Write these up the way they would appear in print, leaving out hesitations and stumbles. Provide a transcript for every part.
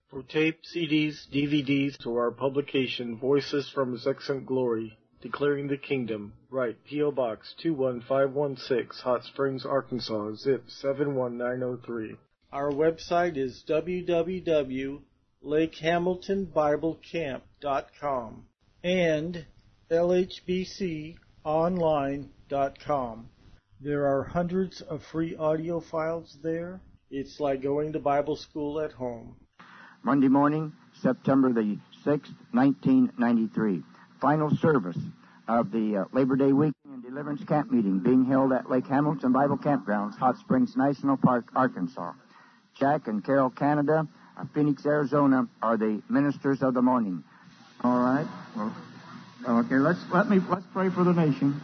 For tape, CDs, DVDs, or our publication, Voices from His Excellent Glory, Declaring the Kingdom, write P.O. Box 21516, Hot Springs, Arkansas, zip 71903. Our website is www.lakehamiltonbiblecamp.com and lhbconline.com. There are hundreds of free audio files there. It's like going to Bible school at home. Monday morning, September the 6th, 1993. Final service of the Labor Day Weekend and Deliverance Camp Meeting being held at Lake Hamilton Bible Campgrounds, Hot Springs National Park, Arkansas. Jack and Carol Canada of Phoenix, Arizona are the ministers of the morning. All right. Well, okay, let's pray for the nation.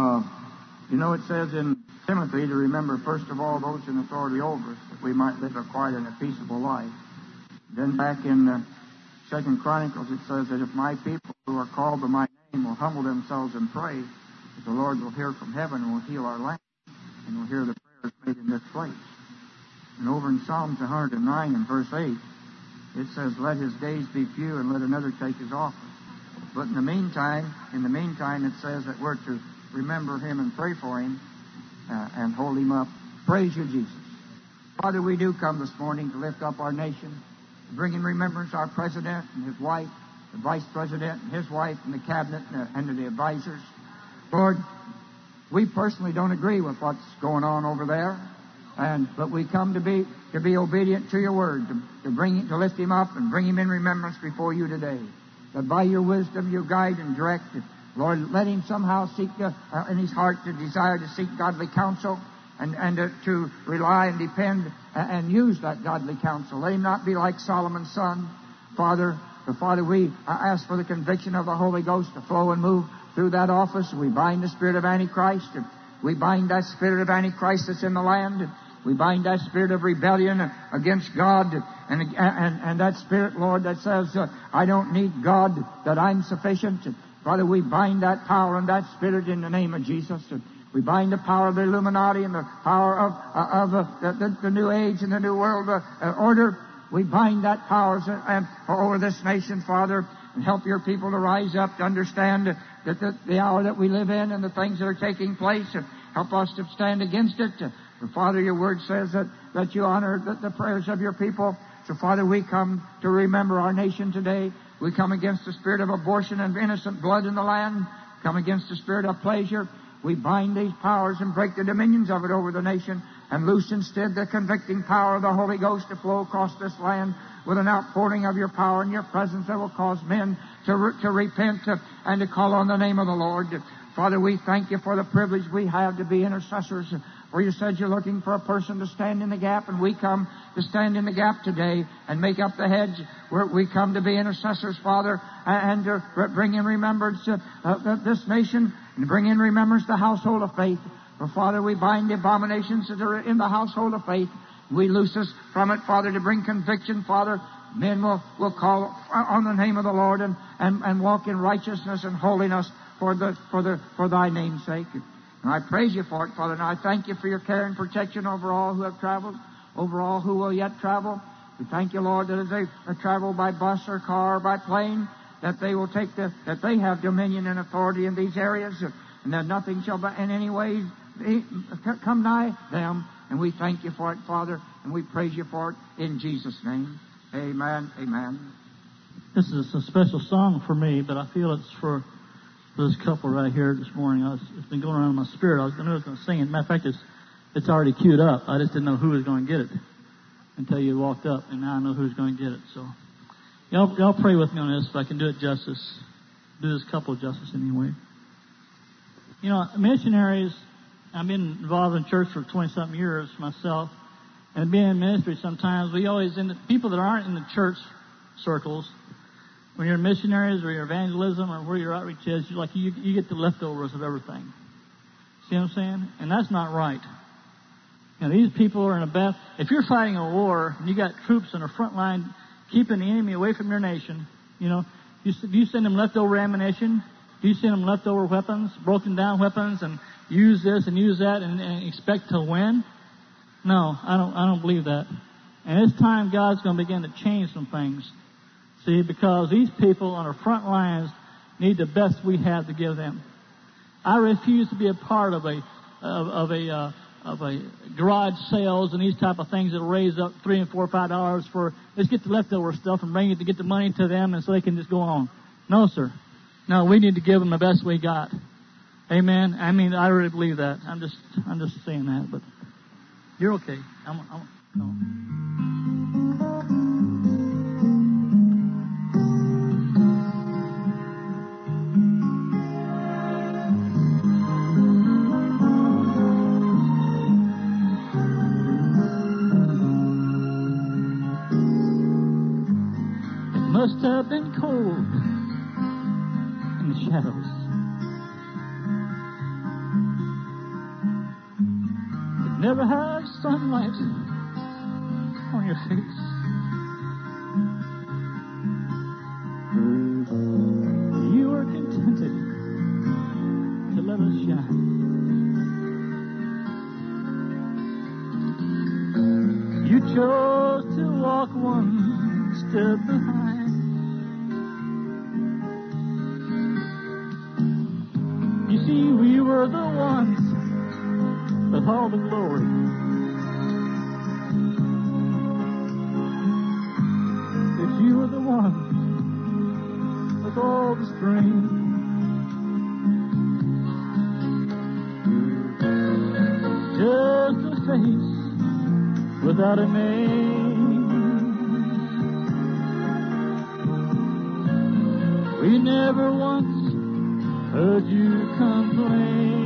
It says in Timothy to remember first of all those in authority over us, that we might live a quiet and a peaceable life. Then back in 2 Chronicles it says that if my people who are called by my name will humble themselves and pray, that the Lord will hear from heaven and will heal our land and will hear the prayers made in this place. And over in Psalms 109 and verse 8, it says, let his days be few and let another take his office. But in the meantime, it says that we're to remember him and pray for him and hold him up. Praise you, Jesus. Father, we do come this morning to lift up our nation, to bring in remembrance our president and his wife, the vice president and his wife, and the cabinet and the advisors. Lord, we personally don't agree with what's going on over there, but we come to be obedient to your word, to lift him up and bring him in remembrance before you today. That by your wisdom you guide and direct. Lord, let him somehow seek in his heart to desire to seek godly counsel and to rely and depend and use that godly counsel. Let him not be like Solomon's son. Father, we ask for the conviction of the Holy Ghost to flow and move through that office. We bind the spirit of Antichrist. We bind that spirit of Antichrist that's in the land. We bind that spirit of rebellion against God and that spirit, Lord, that says, I don't need God, that I'm sufficient. Father, we bind that power and that spirit in the name of Jesus. We bind the power of the Illuminati and the power of the New Age and the New World Order. We bind that power over this nation, Father, and help your people to rise up, to understand that the hour that we live in and the things that are taking place. Help us to stand against it. Father, your word says that you honor the prayers of your people. So, Father, we come to remember our nation today. We come against the spirit of abortion and innocent blood in the land. Come against the spirit of pleasure. We bind these powers and break the dominions of it over the nation and loose instead the convicting power of the Holy Ghost to flow across this land with an outpouring of your power and your presence that will cause men to repent and to call on the name of the Lord. Father, we thank you for the privilege we have to be intercessors. For you said you're looking for a person to stand in the gap, and we come to stand in the gap today and make up the hedge. We come to be intercessors, Father, and to bring in remembrance this nation and bring in remembrance the household of faith. For, Father, we bind the abominations that are in the household of faith. We loose us from it, Father, to bring conviction, Father. Men will call on the name of the Lord and walk in righteousness and holiness for thy name's sake. And I praise you for it, Father. And I thank you for your care and protection over all who have traveled, over all who will yet travel. We thank you, Lord, that as they travel by bus or car or by plane, that they will that they have dominion and authority in these areas, and that nothing shall in any way come nigh them. And we thank you for it, Father, and we praise you for it in Jesus' name. Amen. Amen. This is a special song for me, but I feel it's for this couple right here this morning. It's been going around in my spirit. I knew I was going to sing it. Matter of fact, it's already queued up. I just didn't know who was going to get it until you walked up, and now I know who's going to get it. So y'all pray with me on this if I can do it justice. Do this couple justice anyway. You know, missionaries, I've been involved in church for 20-something years myself, and being in ministry sometimes, people that aren't in the church circles, when you're missionaries or your evangelism or where your outreach is, you get the leftovers of everything. See what I'm saying? And that's not right. You know, these people are in a battle. If you're fighting a war and you got troops on the front line keeping the enemy away from your nation, you know, do you send them leftover ammunition? Do you send them leftover weapons, broken down weapons, and use this and use that and expect to win? No, I don't believe that. And it's time God's going to begin to change some things. See, because these people on our front lines need the best we have to give them. I refuse to be a part of a garage sales and these type of things that raise up $3 and $4, $5 for, let's get the leftover stuff and bring it to get the money to them and so they can just go on. No, sir. No, we need to give them the best we got. Amen. I mean, I really believe that. I'm just saying that, but you're okay. No. Must have been cold in the shadows. It never had sunlight on your face. You were contented to let us shine. You chose to walk one step behind. You see, we were the ones with all the glory. But you were the ones with all the strength. Just a face without a name. We never once heard you complain.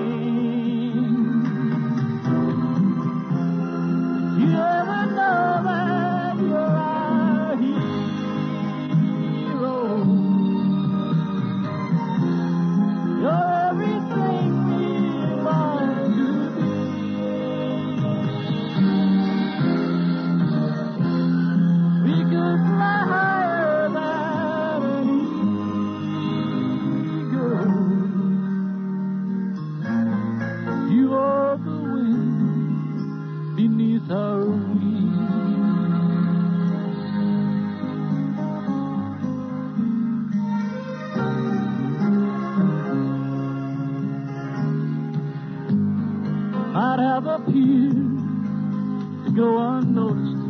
You ever know that you're our hero? You're everything we long to be. We could fly higher than an eagle. You are the wind beneath our wings. Might have appeared to go unnoticed,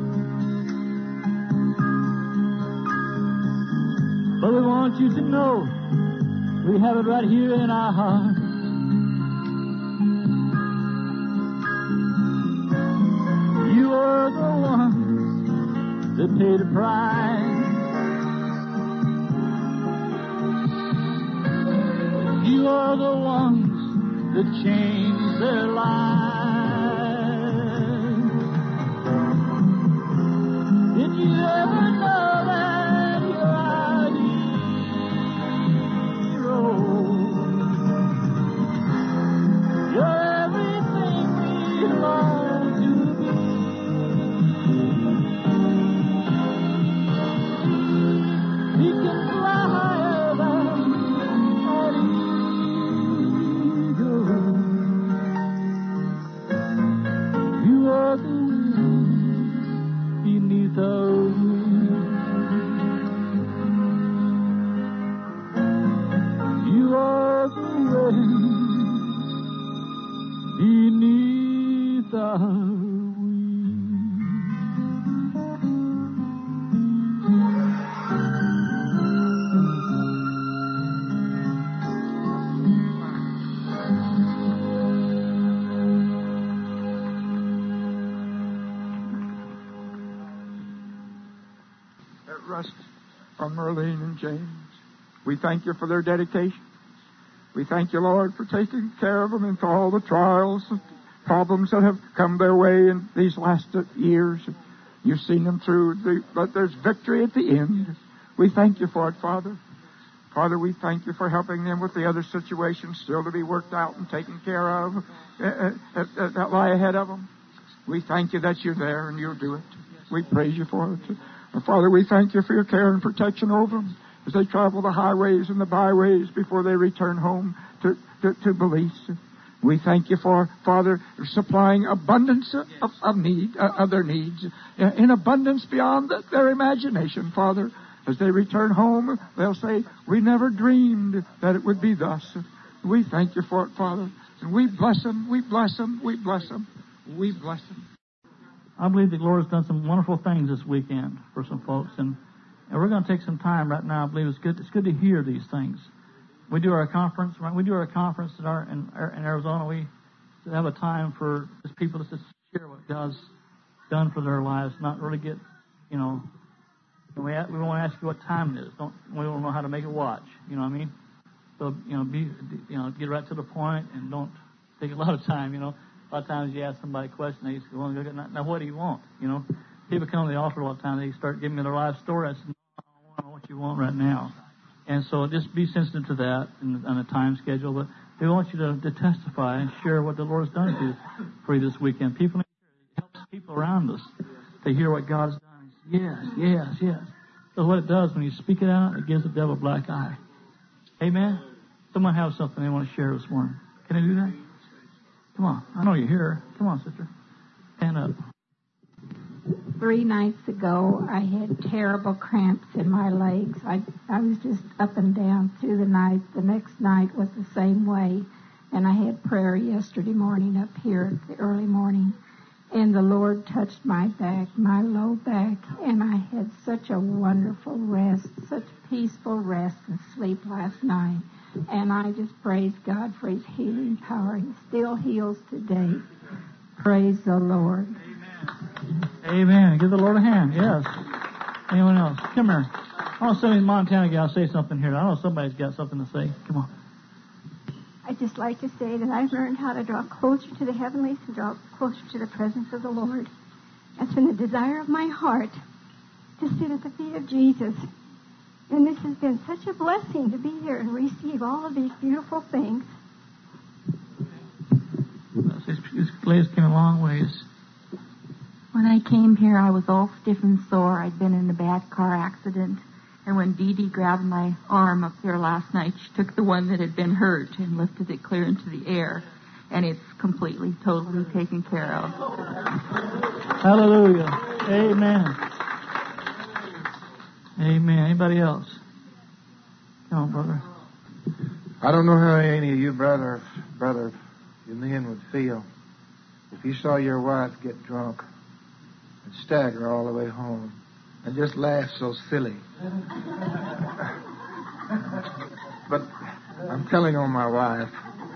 but we want you to know we have it right here in our hearts. You are the ones that paid a price. You are the ones that changed their lives. Did you ever know that you're our hero? You're everything we long to be. We can fly higher than an eagle. You are the wind beneath our wings. You are the wind beneath our wings. Rust from Merlene and James. We thank you for their dedication. We thank you, Lord, for taking care of them and for all the trials and problems that have come their way in these last years. You've seen them through, but there's victory at the end. We thank you for it, Father. Father, we thank you for helping them with the other situations still to be worked out and taken care of that lie ahead of them. We thank you that you're there and you'll do it. We praise you for it. And Father, we thank you for your care and protection over them as they travel the highways and the byways before they return home to Belize. We thank you for, Father, supplying abundance of their needs, in abundance beyond their imagination, Father. As they return home, they'll say, we never dreamed that it would be thus. We thank you for it, Father. And we bless them, we bless them, we bless them, we bless them. I believe the Lord has done some wonderful things this weekend for some folks, and we're going to take some time right now. I believe it's good to hear these things. We do our conference, right? We do our conference in Arizona. We have a time for just people to just share what God's done for their lives, not really get, we won't ask you what time it is. We don't know how to make it watch. You know what I mean? So, get right to the point and don't take a lot of time. A lot of times you ask somebody a question, they say, well, now what do you want? People come to the altar a lot of times, they start giving me their life story. I said, no, I don't know what you want right now. And so just be sensitive to that on a time schedule. But we want you to testify and share what the Lord has done for you this weekend. It helps people around us to hear what God's done. Yes. So what it does when you speak it out, it gives the devil a black eye. Amen? Someone have something they want to share this morning. Can I do that? Come on. I know you're here. Come on, sister. Stand up. 3 nights ago, I had terrible cramps in my legs. I was just up and down through the night. The next night was the same way. And I had prayer yesterday morning up here at the early morning. And the Lord touched my back, my low back, and I had such a wonderful rest, such peaceful rest and sleep last night. And I just praise God for His healing power. He still heals today. Praise the Lord. Amen. Give the Lord a hand. Yes. Anyone else? Come here. I want some Montana gal say something here. I know somebody's got something to say. Come on. I'd just like to say that I've learned how to draw closer to the heavenlies and draw closer to the presence of the Lord. It's been the desire of my heart to sit at the feet of Jesus. And this has been such a blessing to be here and receive all of these beautiful things. This place came a long ways. When I came here, I was all stiff and sore. I'd been in a bad car accident. And when Dee Dee grabbed my arm up there last night, she took the one that had been hurt and lifted it clear into the air. And it's completely, totally taken care of. Hallelujah. Amen. Amen. Anybody else? Come on, brother. I don't know how any of you brother, you men would feel if you saw your wife get drunk and stagger all the way home and just laugh so silly. But I'm telling on my wife,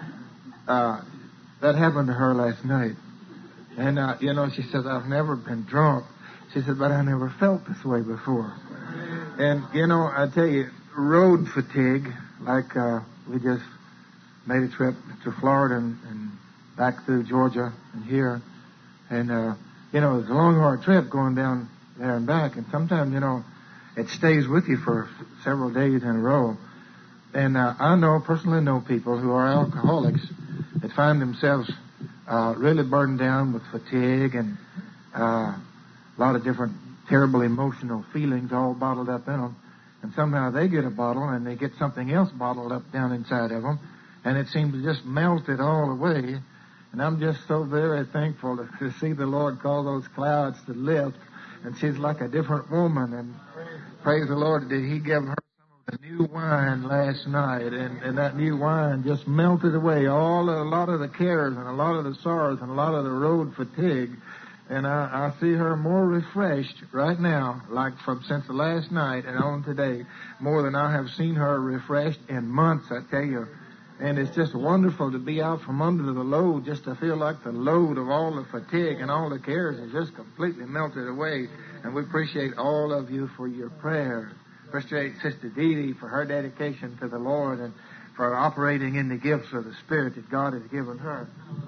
that happened to her last night. And, she says, I've never been drunk. She said, but I never felt this way before. And, I tell you, road fatigue, like we just made a trip to Florida and back through Georgia and here. And, it was a long, hard trip going down there and back. And sometimes, it stays with you for several days in a row. And I personally know people who are alcoholics that find themselves really burdened down with fatigue and a lot of different terrible emotional feelings all bottled up in them. And somehow they get a bottle and they get something else bottled up down inside of them. And it seems to just melt it all away. And I'm just so very thankful to see the Lord call those clouds to lift. And she's like a different woman. And praise the Lord, did He give her some of the new wine last night. And that new wine just melted away a lot of the cares and a lot of the sorrows and a lot of the road fatigue. And I see her more refreshed right now, like since the last night and on today, more than I have seen her refreshed in months, I tell you. And it's just wonderful to be out from under the load, just to feel like the load of all the fatigue and all the cares is just completely melted away. And we appreciate all of you for your prayer. Appreciate Sister Dee Dee for her dedication to the Lord and for operating in the gifts of the Spirit that God has given her.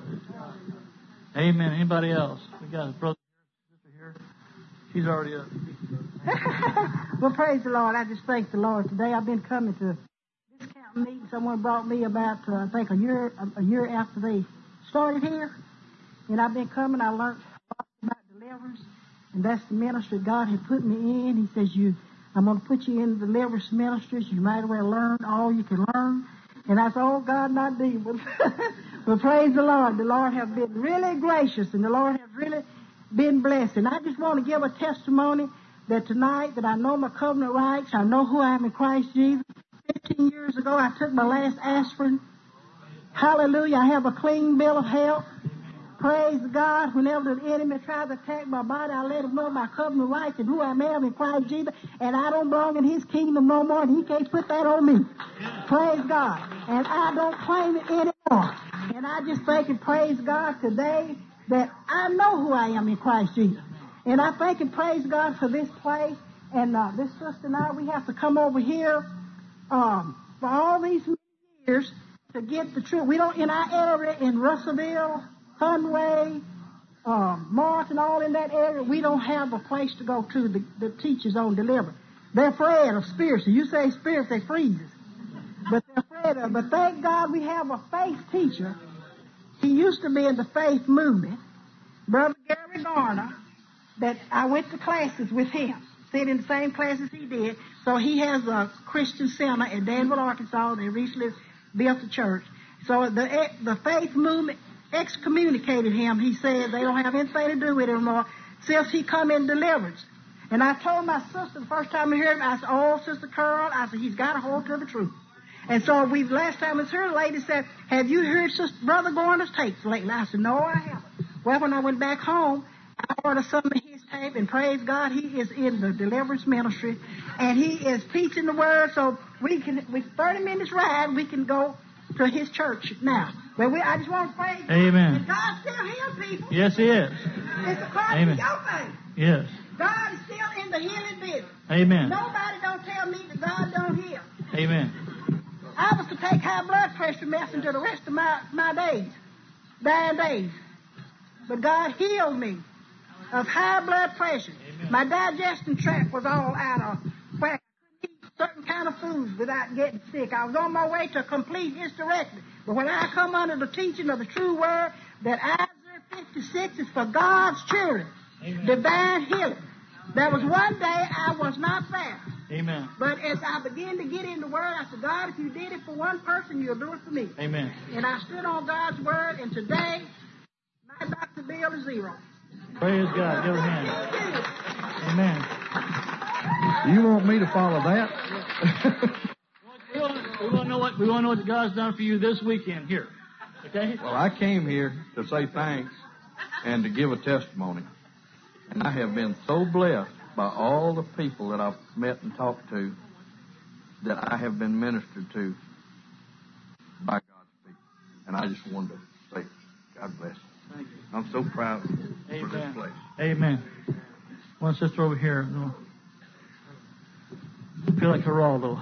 Amen. Anybody else? We got a brother here. She's already up. Well, praise the Lord. I just thank the Lord. Today I've been coming to this camp meeting. Someone brought me about, I think, a year after they started here. And I've been coming. I learned about deliverance. And that's the ministry God had put me in. He says, I'm going to put you in the deliverance ministries. You might as well learn all you can learn. And I said, oh, God, not demons. Well, praise the Lord. The Lord has been really gracious, and the Lord has really been blessed. And I just want to give a testimony that tonight that I know my covenant rights. I know who I am in Christ Jesus. 15 years ago, I took my last aspirin. Hallelujah. I have a clean bill of health. Praise God. Whenever the enemy tries to attack my body, I let him know my covenant rights and who I am in Christ Jesus. And I don't belong in his kingdom no more, and he can't put that on me. Praise God. And I don't claim it anymore. And I just thank and praise God today that I know who I am in Christ Jesus. And I thank and praise God for this place. And this sister and I, we have to come over here for all these years to get the truth. We don't, in our area, in Russellville, Conway, Martin, all in that area, we don't have a place to go to the teachers on deliverance. They're afraid of spirits. You say spirits, they freeze us. But they're afraid of. But thank God we have a faith teacher. He used to be in the faith movement, Brother Gary Garner, that I went to classes with him, sit in the same classes he did. So he has a Christian center in Danville, Arkansas. They recently built a church. So the faith movement excommunicated him. He said they don't have anything to do with it anymore since he come in deliverance. And I told my sister the first time I heard him, I said, "Oh, Sister Carl," I said, "he's got a hold to the truth." And so last time I was here, the lady said, "Have you heard Sister Brother Garner's tapes lately?" I said, "No, I haven't." Well, when I went back home, I ordered some of his tape, and praise God, he is in the deliverance ministry, and he is teaching the word. So with 30 minutes ride, we can go to his church now. But I just want to praise God. Amen. And God still heals people. Yes, He is. It's according to your faith. Yes. God is still in the healing business. Amen. Nobody don't tell me that God don't heal. Amen. I was to take high blood pressure medicine to the rest of my days, dying days. But God healed me of high blood pressure. Amen. My digestion tract was all out of whack. I couldn't eat certain kind of foods without getting sick. I was on my way to complete hysterectomy. But when I come under the teaching of the true word, that Isaiah 56 is for God's children, amen, divine healing. There was one day I was not there. Amen. But as I began to get in the word, I said, "God, if you did it for one person, you'll do it for me." Amen. And I stood on God's word, and today, my doctor bill is zero. Praise God. Give a hand. Amen. You want me to follow that? We want to know what God's done for you this weekend here. Okay? Well, I came here to say thanks and to give a testimony. And I have been so blessed by all the people that I've met and talked to that I have been ministered to by God's people. And I just wanted to say, God bless you. Thank you. I'm so proud for Amen. this place. Amen. One sister over here. I feel like Geraldo.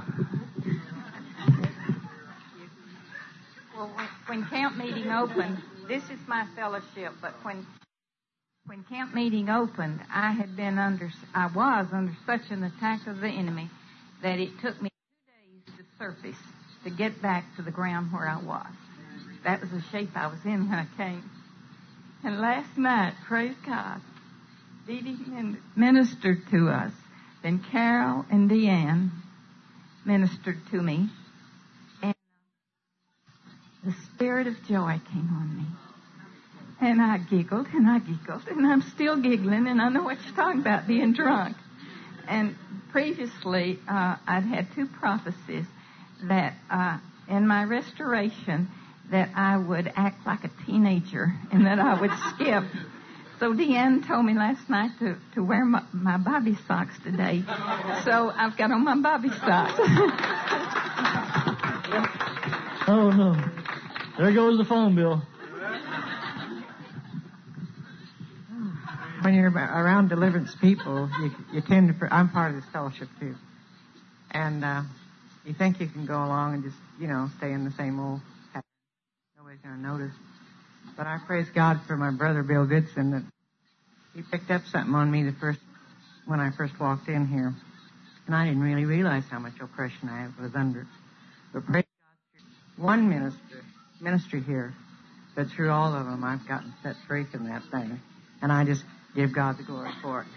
Well, when camp meeting opened, this is my fellowship, but when camp meeting opened, I was under such an attack of the enemy that it took me 2 days to surface to get back to the ground where I was. That was the shape I was in when I came. And last night, praise God, Dee Dee ministered to us. Then Carol and Deanne ministered to me. And the spirit of joy came on me. And I giggled, and I'm still giggling, and I know what you're talking about, being drunk. And previously, I'd had 2 prophecies that in my restoration that I would act like a teenager and that I would skip. So Deanne told me last night to wear my bobby socks today. So I've got on my bobby socks. Oh, no. There goes the phone bill. When you're around deliverance people, you tend to... I'm part of this fellowship, too. And you think you can go along and just, stay in the same old pattern. Nobody's going to notice. But I praise God for my brother, Bill Goodson, that he picked up something on me when I first walked in here. And I didn't really realize how much oppression I was under. But praise God, through one ministry here, but through all of them, I've gotten set free from that thing. And I just give God the glory for it.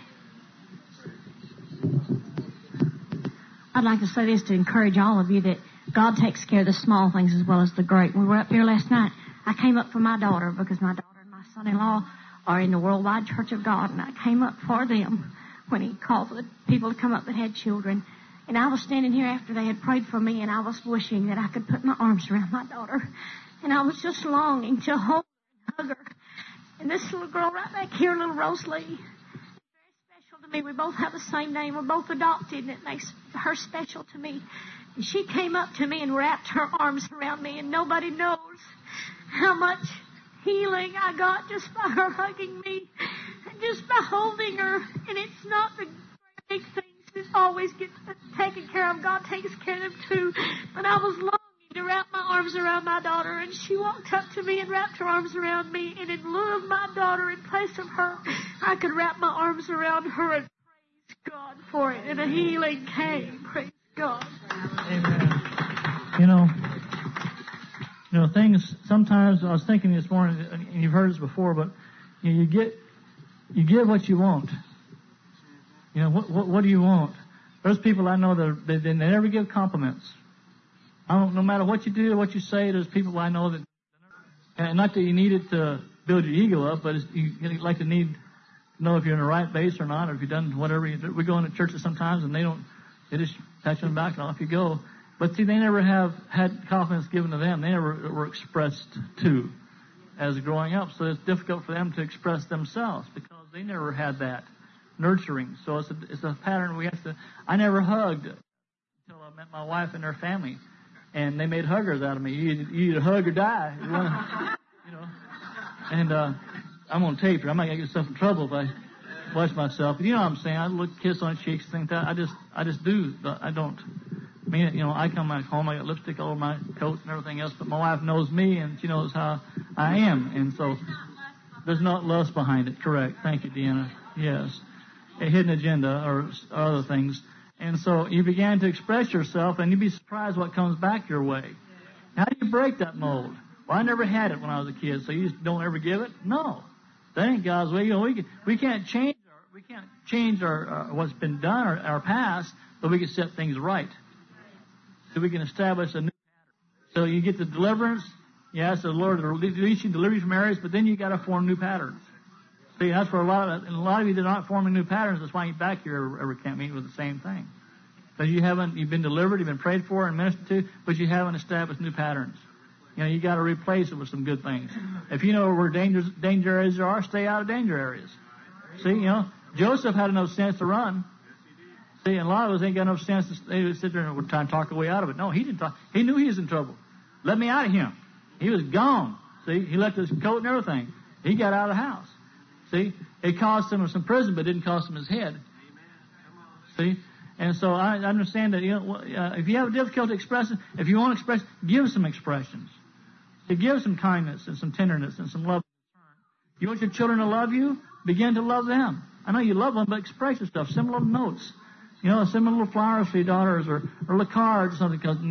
I'd like to say this to encourage all of you that God takes care of the small things as well as the great. When we were up here last night, I came up for my daughter because my daughter and my son-in-law are in the Worldwide Church of God, and I came up for them when he called for the people to come up that had children. And I was standing here after they had prayed for me, and I was wishing that I could put my arms around my daughter. And I was just longing to hold her and hug her. And this little girl right back here, little Rosalie, is very special to me. We both have the same name. We're both adopted, and it makes her special to me. And she came up to me and wrapped her arms around me, and nobody knows how much healing I got just by her hugging me and just by holding her. And it's not the big things that always get taken care of. God takes care of them too. But I was longing to wrap my arms around my daughter, and she walked up to me and wrapped her arms around me, and in lieu of my daughter, in place of her, I could wrap my arms around her and praise God for it, and a healing came. Praise God. Amen. You know, things, sometimes, I was thinking this morning, and you've heard this before, but you get what you want. You know, what do you want? There's people I know that they never give compliments. No matter what you do, what you say, there's people I know that, and not that you need it to build your ego up, but you like to need to know if you're in the right base or not, or if you've done whatever you do. We go into churches sometimes and they just pat you on the back and off you go. But see, they never have had confidence given to them. They never were expressed to as growing up. So it's difficult for them to express themselves because they never had that nurturing. So it's a pattern we have to. I never hugged until I met my wife and her family. And they made huggers out of me. You either hug or die. You know. And I'm on tape here. I might get myself in trouble if I watch myself. But you know what I'm saying? I look, kiss on cheeks, things like that. I just do. I don't mean it. You know, I come back home, I got lipstick all over my coat and everything else. But my wife knows me, and she knows how I am. And so there's not lust behind it. Correct. Thank you, Deanna. Yes. A hidden agenda or other things. And so you began to express yourself, and you'd be surprised what comes back your way. How do you break that mold? Well, I never had it when I was a kid, so you just don't ever give it? No. That ain't God's way. You know, we can't change our what's been done, or our past, but we can set things right. So we can establish a new pattern. So you get the deliverance. You ask the Lord to release you, deliver you from areas, but then you got to form new patterns. See, that's for a lot of you that are not forming new patterns. That's why you're back here every camp meeting with the same thing. Because you've been delivered, you've been prayed for and ministered to, but you haven't established new patterns. You know, you got to replace it with some good things. If you know where danger areas are, stay out of danger areas. See, you know, Joseph had enough sense to run. See, and a lot of us ain't got enough sense to sit there and try and talk our way out of it. No, he didn't talk. He knew he was in trouble. Let me out of him. He was gone. See, he left his coat and everything. He got out of the house. See, it cost him some prison, but it didn't cost him his head. See, and so I understand that, you know, if you have difficulty expressing, if you want to express, give some expressions. To give some kindness and some tenderness and some love. You want your children to love you? Begin to love them. I know you love them, but express yourself. Send little notes. You know, send little flowers for your daughters or little cards or something. Because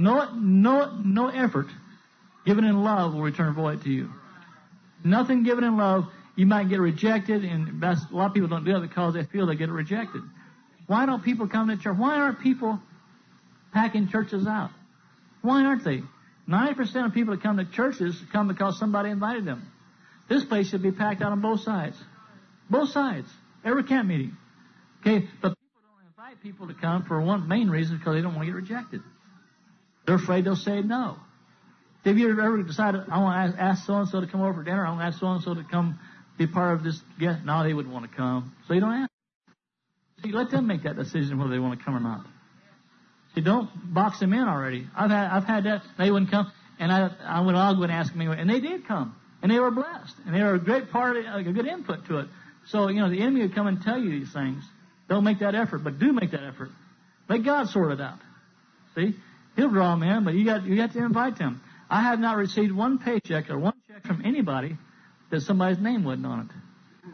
no effort given in love will return void to you. Nothing given in love. You might get rejected, and a lot of people don't do it because they feel they get rejected. Why don't people come to church? Why aren't people packing churches out? Why aren't they? 90% of people that come to churches come because somebody invited them. This place should be packed out on both sides. Both sides. Every camp meeting. Okay, but people don't invite people to come for one main reason, because they don't want to get rejected. They're afraid they'll say no. Have you ever decided, I want to ask so-and-so to come over for dinner, I want to ask so-and-so to come be part of this guest? No, they wouldn't want to come. So you don't ask. See, let them make that decision whether they want to come or not. See, don't box them in already. I've had that. They wouldn't come, and I would go and ask them anyway. And they did come, and they were blessed, and they were a great part, a good input to it. So, you know, the enemy would come and tell you these things. Don't make that effort, but do make that effort. Let God sort it out. See, He'll draw them in, but you got to invite them. I have not received one paycheck or one check from anybody that somebody's name wasn't on it.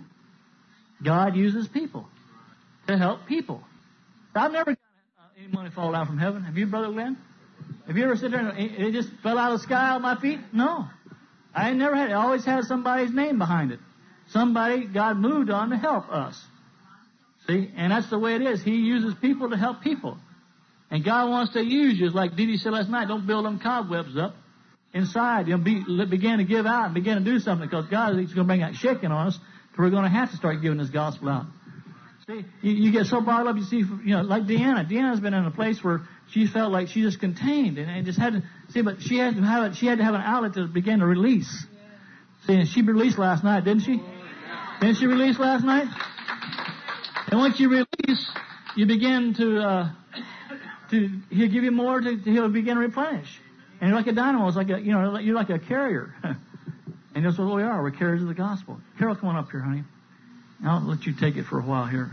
God uses people to help people. I've never got any money fall down from heaven. Have you, Brother Glenn? Have you ever sit there and it just fell out of the sky on my feet? No. I ain't never had it. I always had somebody's name behind it. Somebody God moved on to help us. See? And that's the way it is. He uses people to help people. And God wants to use you. Like Dee Dee said last night, don't build them cobwebs up. inside, begin to give out and begin to do something, because God is going to bring that shaking on us, so we're going to have to start giving this gospel out. See, you get so bottled up, you see, like Deanna. Deanna's been in a place where she felt like she just contained and just had to see, but she had to have it. She had to have an outlet to begin to release. See, and she released last night, didn't she? Didn't she release last night? And once you release, you begin he'll give you more. He'll begin to replenish. And you're like a dynamo. It's like you're like a carrier. And that's what we are. We're carriers of the gospel. Carol, come on up here, honey. I'll let you take it for a while here.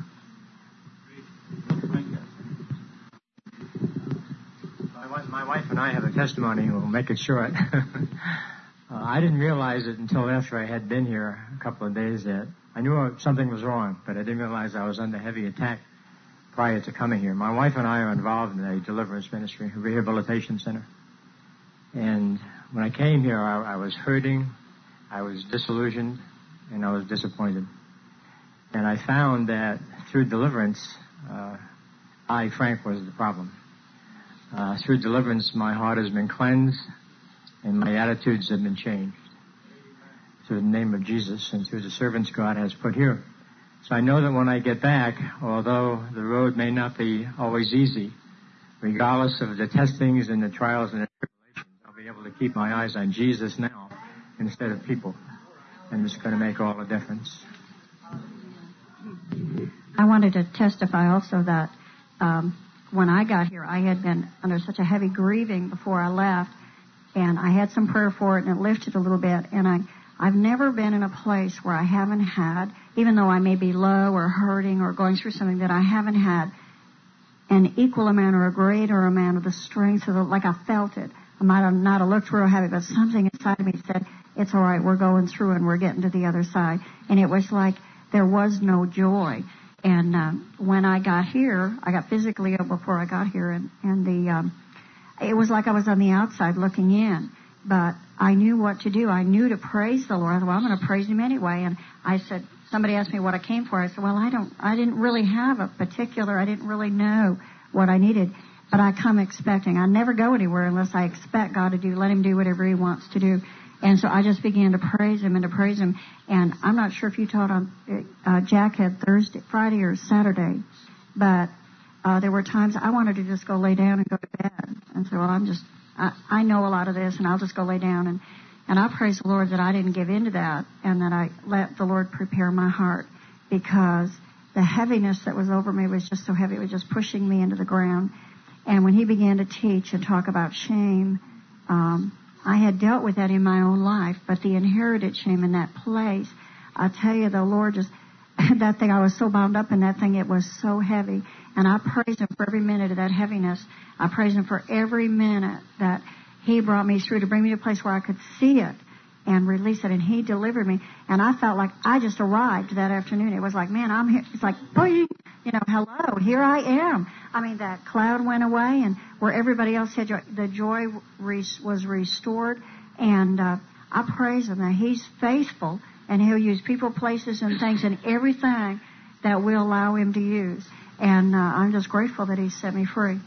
My wife and I have a testimony. We'll make it short. I didn't realize it until after I had been here a couple of days that I knew something was wrong, but I didn't realize I was under heavy attack prior to coming here. My wife and I are involved in a deliverance ministry, a rehabilitation center. And when I came here, I was hurting, I was disillusioned, and I was disappointed. And I found that through deliverance, Frank, was the problem. Through deliverance, my heart has been cleansed and my attitudes have been changed through the name of Jesus and through the servants God has put here. So I know that when I get back, although the road may not be always easy, regardless of the testings and the trials and the tribulations, I'll be able to keep my eyes on Jesus now instead of people. And it's going to make all the difference. I wanted to testify also that when I got here, I had been under such a heavy grieving before I left, and I had some prayer for it, and it lifted a little bit. And I've never been in a place where I haven't had, even though I may be low or hurting or going through something, that I haven't had an equal amount or a greater amount of the strength, like I felt it. I might have not looked real heavy, but something inside of me said, it's all right, we're going through and we're getting to the other side. And it was like there was no joy. And when I got here, I got physically ill before I got here, and it was like I was on the outside looking in. But I knew what to do. I knew to praise the Lord. I thought, well, I'm going to praise Him anyway. And I said, somebody asked me what I came for. I said, well, I didn't really have a particular, I didn't really know what I needed. But I come expecting. I never go anywhere unless I expect God to let Him do whatever He wants to do. And so I just began to praise Him and to praise Him. And I'm not sure if you taught on, Jack had Friday or Saturday, but there were times I wanted to just go lay down and go to bed. And so I know a lot of this, and I'll just go lay down. And I praise the Lord that I didn't give in to that, and that I let the Lord prepare my heart, because the heaviness that was over me was just so heavy. It was just pushing me into the ground. And when He began to teach and talk about shame, I had dealt with that in my own life, but the inherited shame in that place, I tell you, the Lord just, that thing, I was so bound up in that thing, it was so heavy. And I praise Him for every minute of that heaviness. I praise Him for every minute that He brought me through to bring me to a place where I could see it and release it. And He delivered me. And I felt like I just arrived that afternoon. It was like, man, I'm here. It's like, boing, hello, here I am. I mean, that cloud went away, and where everybody else had joy, the joy was restored. And I praise Him that He's faithful, and He'll use people, places, and things, and everything that we'll allow Him to use. And I'm just grateful that He set me free.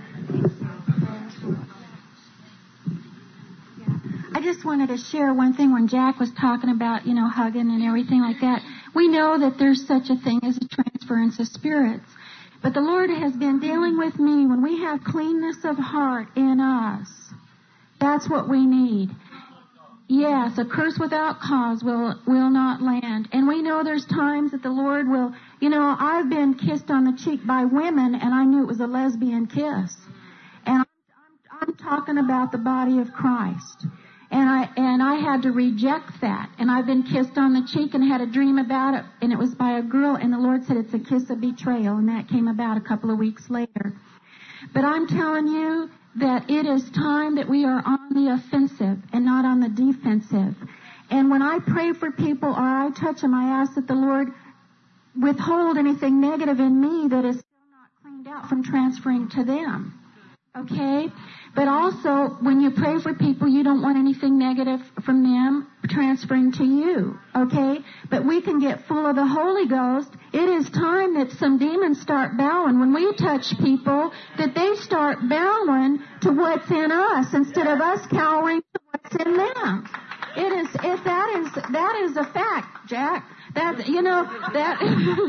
I just wanted to share one thing when Jack was talking about, hugging and everything like that. We know that there's such a thing as a transference of spirits. But the Lord has been dealing with me when we have cleanness of heart in us. That's what we need. Yes, a curse without cause will not land. And we know there's times that the Lord will, I've been kissed on the cheek by women, and I knew it was a lesbian kiss. And I'm talking about the body of Christ. And I had to reject that. And I've been kissed on the cheek and had a dream about it, and it was by a girl, and the Lord said it's a kiss of betrayal, and that came about a couple of weeks later. But I'm telling you that it is time that we are on the offensive and not on the defensive. And when I pray for people or I touch them, I ask that the Lord withhold anything negative in me that is still not cleaned out from transferring to them. Okay? But also, when you pray for people, you don't want anything negative from them transferring to you. Okay? But we can get full of the Holy Ghost. It is time that some demons start bowing. When we touch people, that they start bowing to what's in us instead of us cowering to what's It's in them. That is a fact, Jack. That, you know, that,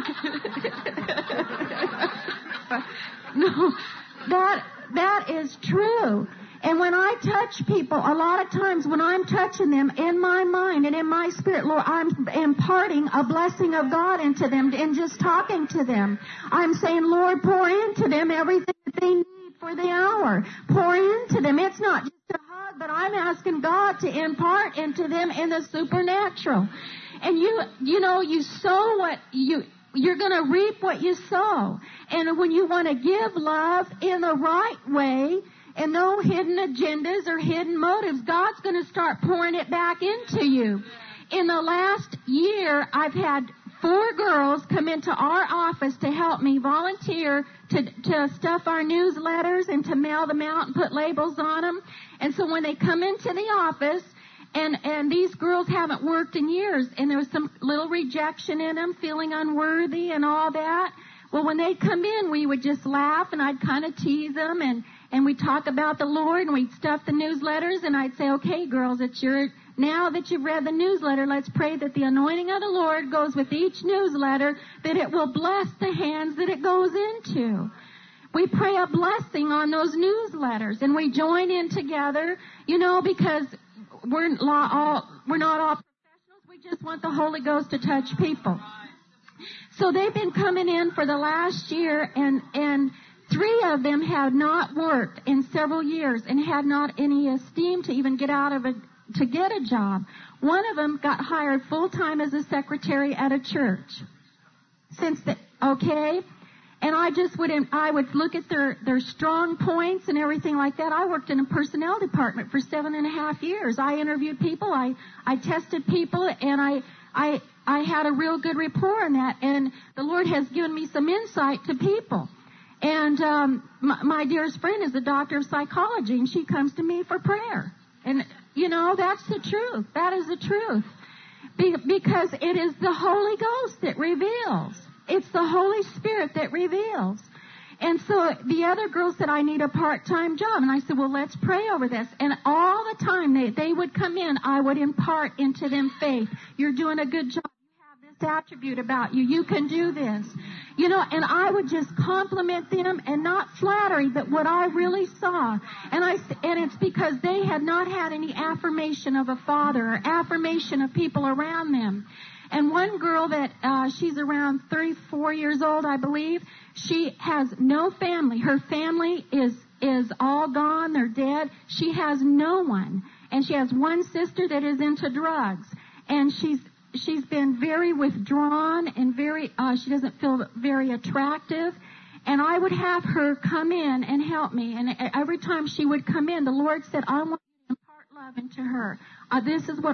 no, that is true. And when I touch people, a lot of times when I'm touching them in my mind and in my spirit, Lord, I'm imparting a blessing of God into them and just talking to them. I'm saying, Lord, pour into them everything that they need for the hour. Pour into them. It's not just a hug, but I'm asking God to impart into them in the supernatural. And you know, you sow what you're going to reap what you sow. And when you want to give love in the right way, and no hidden agendas or hidden motives, God's going to start pouring it back into you. In the last year, I've had 4 girls come into our office to help me volunteer to stuff our newsletters and to mail them out and put labels on them. And so when they come into the office, and these girls haven't worked in years, and there was some little rejection in them, feeling unworthy and all that. Well, when they come in, we would just laugh, and I'd kind of tease them, and we'd talk about the Lord, and we'd stuff the newsletters, and I'd say, okay, girls, now that you've read the newsletter, let's pray that the anointing of the Lord goes with each newsletter, that it will bless the hands that it goes into. We pray a blessing on those newsletters, and we join in together, you know, because we're not all professionals. We just want the Holy Ghost to touch people. So they've been coming in for the last year, and 3 of them had not worked in several years and had not any esteem to even get to get a job. One of them got hired full time as a secretary at a church. And I would look at their strong points and everything like that. I worked in a personnel department for 7.5 years. I interviewed people, I tested people, and I had a real good rapport in that. And the Lord has given me some insight to people. And my dearest friend is a doctor of psychology, and she comes to me for prayer. And, you know, that's the truth. That is the truth. Because it is the Holy Ghost that reveals. It's the Holy Spirit that reveals. And so the other girl said, I need a part-time job. And I said, well, let's pray over this. And all the time they would come in, I would impart into them faith. You're doing a good job. You have this attribute about you. You can do this. You know, and I would just compliment them, and not flattery, but what I really saw. And it's because they had not had any affirmation of a father or affirmation of people around them. And one girl that, she's around 34 years old, I believe, she has no family. Her family is all gone. They're dead. She has no one. And she has one sister that is into drugs. And she's been very withdrawn and she doesn't feel very attractive. And I would have her come in and help me. And every time she would come in, the Lord said, I want you to impart love into her. This is what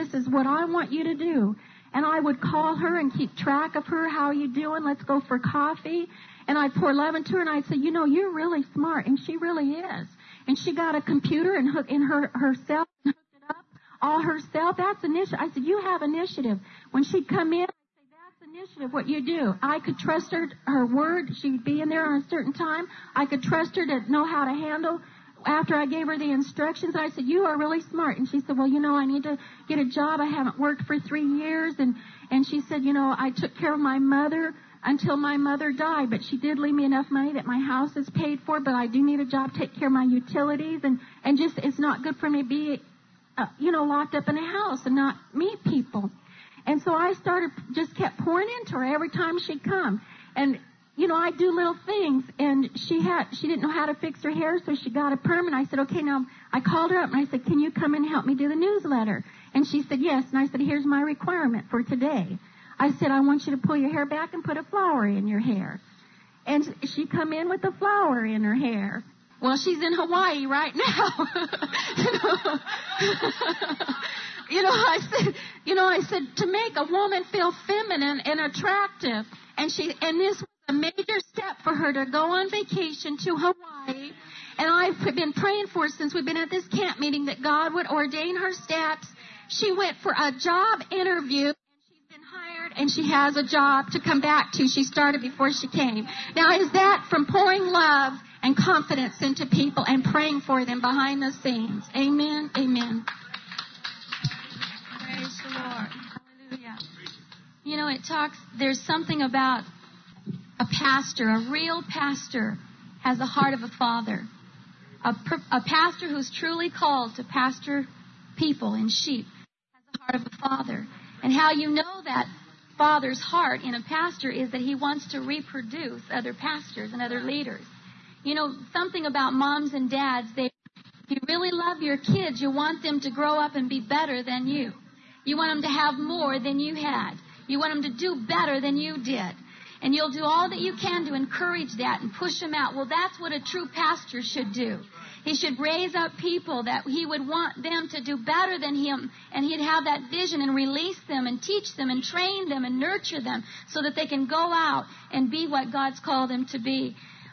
I want you to do. And I would call her and keep track of her. How are you doing? Let's go for coffee. And I'd pour love into her, and I'd say, you know, you're really smart. And she really is. And she got a computer and hooked in herself and hooked it up all herself. That's initiative. I said, you have initiative. When she'd come in, I'd say, that's initiative, what you do. I could trust her word. She'd be in there on a certain time. I could trust her to know how to handle. After I gave her the instructions, I said, you are really smart. And she said, well, you know, I need to get a job. I haven't worked for 3 years. And she said, you know, I took care of my mother until my mother died, but she did leave me enough money that my house is paid for, but I do need a job to take care of my utilities. And just, it's not good for me to be, locked up in a house and not meet people. And so I just kept pouring into her every time she'd come. And you know, I do little things, and she didn't know how to fix her hair, so she got a perm, and I said, okay, now, I called her up, and I said, can you come and help me do the newsletter? And she said, yes, and I said, here's my requirement for today. I said, I want you to pull your hair back and put a flower in your hair. And she come in with a flower in her hair. Well, she's in Hawaii right now. I said, to make a woman feel feminine and attractive, and this a major step for her to go on vacation to Hawaii. And I've been praying for her since we've been at this camp meeting that God would ordain her steps. She went for a job interview, and she's been hired, and she has a job to come back to. She started before she came. Now, is that from pouring love and confidence into people and praying for them behind the scenes? Amen. Amen. You know, there's something about a pastor, a real pastor, has the heart of a father. A pastor who's truly called to pastor people and sheep has the heart of a father. And how you know that father's heart in a pastor is that he wants to reproduce other pastors and other leaders. You know, something about moms and dads, if you really love your kids, you want them to grow up and be better than you. You want them to have more than you had. You want them to do better than you did. And you'll do all that you can to encourage that and push them out. Well, that's what a true pastor should do. He should raise up people that he would want them to do better than him. And he'd have that vision and release them and teach them and train them and nurture them so that they can go out and be what God's called them to be.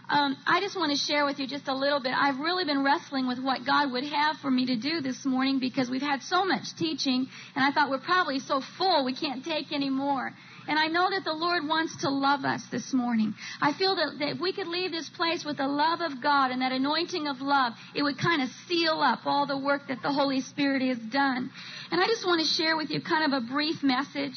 I just want to share with you just a little bit. I've really been wrestling with what God would have for me to do this morning because we've had so much teaching, and I thought we're probably so full we can't take any more. And I know that the Lord wants to love us this morning. I feel that if we could leave this place with the love of God and that anointing of love, it would kind of seal up all the work that the Holy Spirit has done. And I just want to share with you kind of a brief message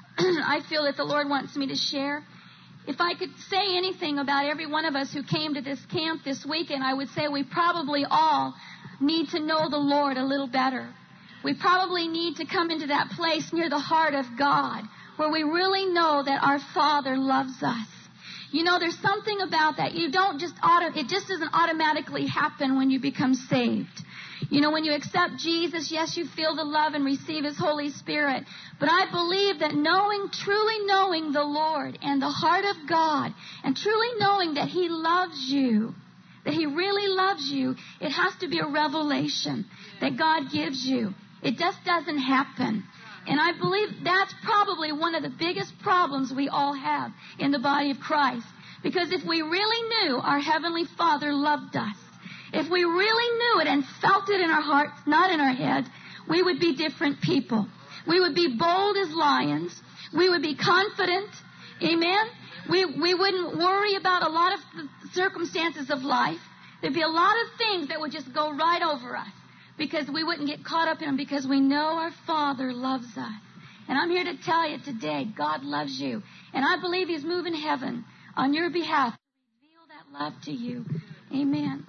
I feel that the Lord wants me to share. If I could say anything about every one of us who came to this camp this weekend, I would say we probably all need to know the Lord a little better. We probably need to come into that place near the heart of God where we really know that our Father loves us. You know, there's something about that. It just doesn't automatically happen when you become saved. You know, when you accept Jesus, yes, you feel the love and receive His Holy Spirit. But I believe that truly knowing the Lord and the heart of God, and truly knowing that He loves you, that He really loves you, it has to be a revelation that God gives you. It just doesn't happen. And I believe that's probably one of the biggest problems we all have in the body of Christ. Because if we really knew our Heavenly Father loved us, if we really knew it and felt it in our hearts, not in our head, we would be different people. We would be bold as lions. We would be confident. Amen? We wouldn't worry about a lot of the circumstances of life. There'd be a lot of things that would just go right over us because we wouldn't get caught up in them because we know our Father loves us. And I'm here to tell you today, God loves you. And I believe He's moving heaven on your behalf to reveal that love to you. Amen.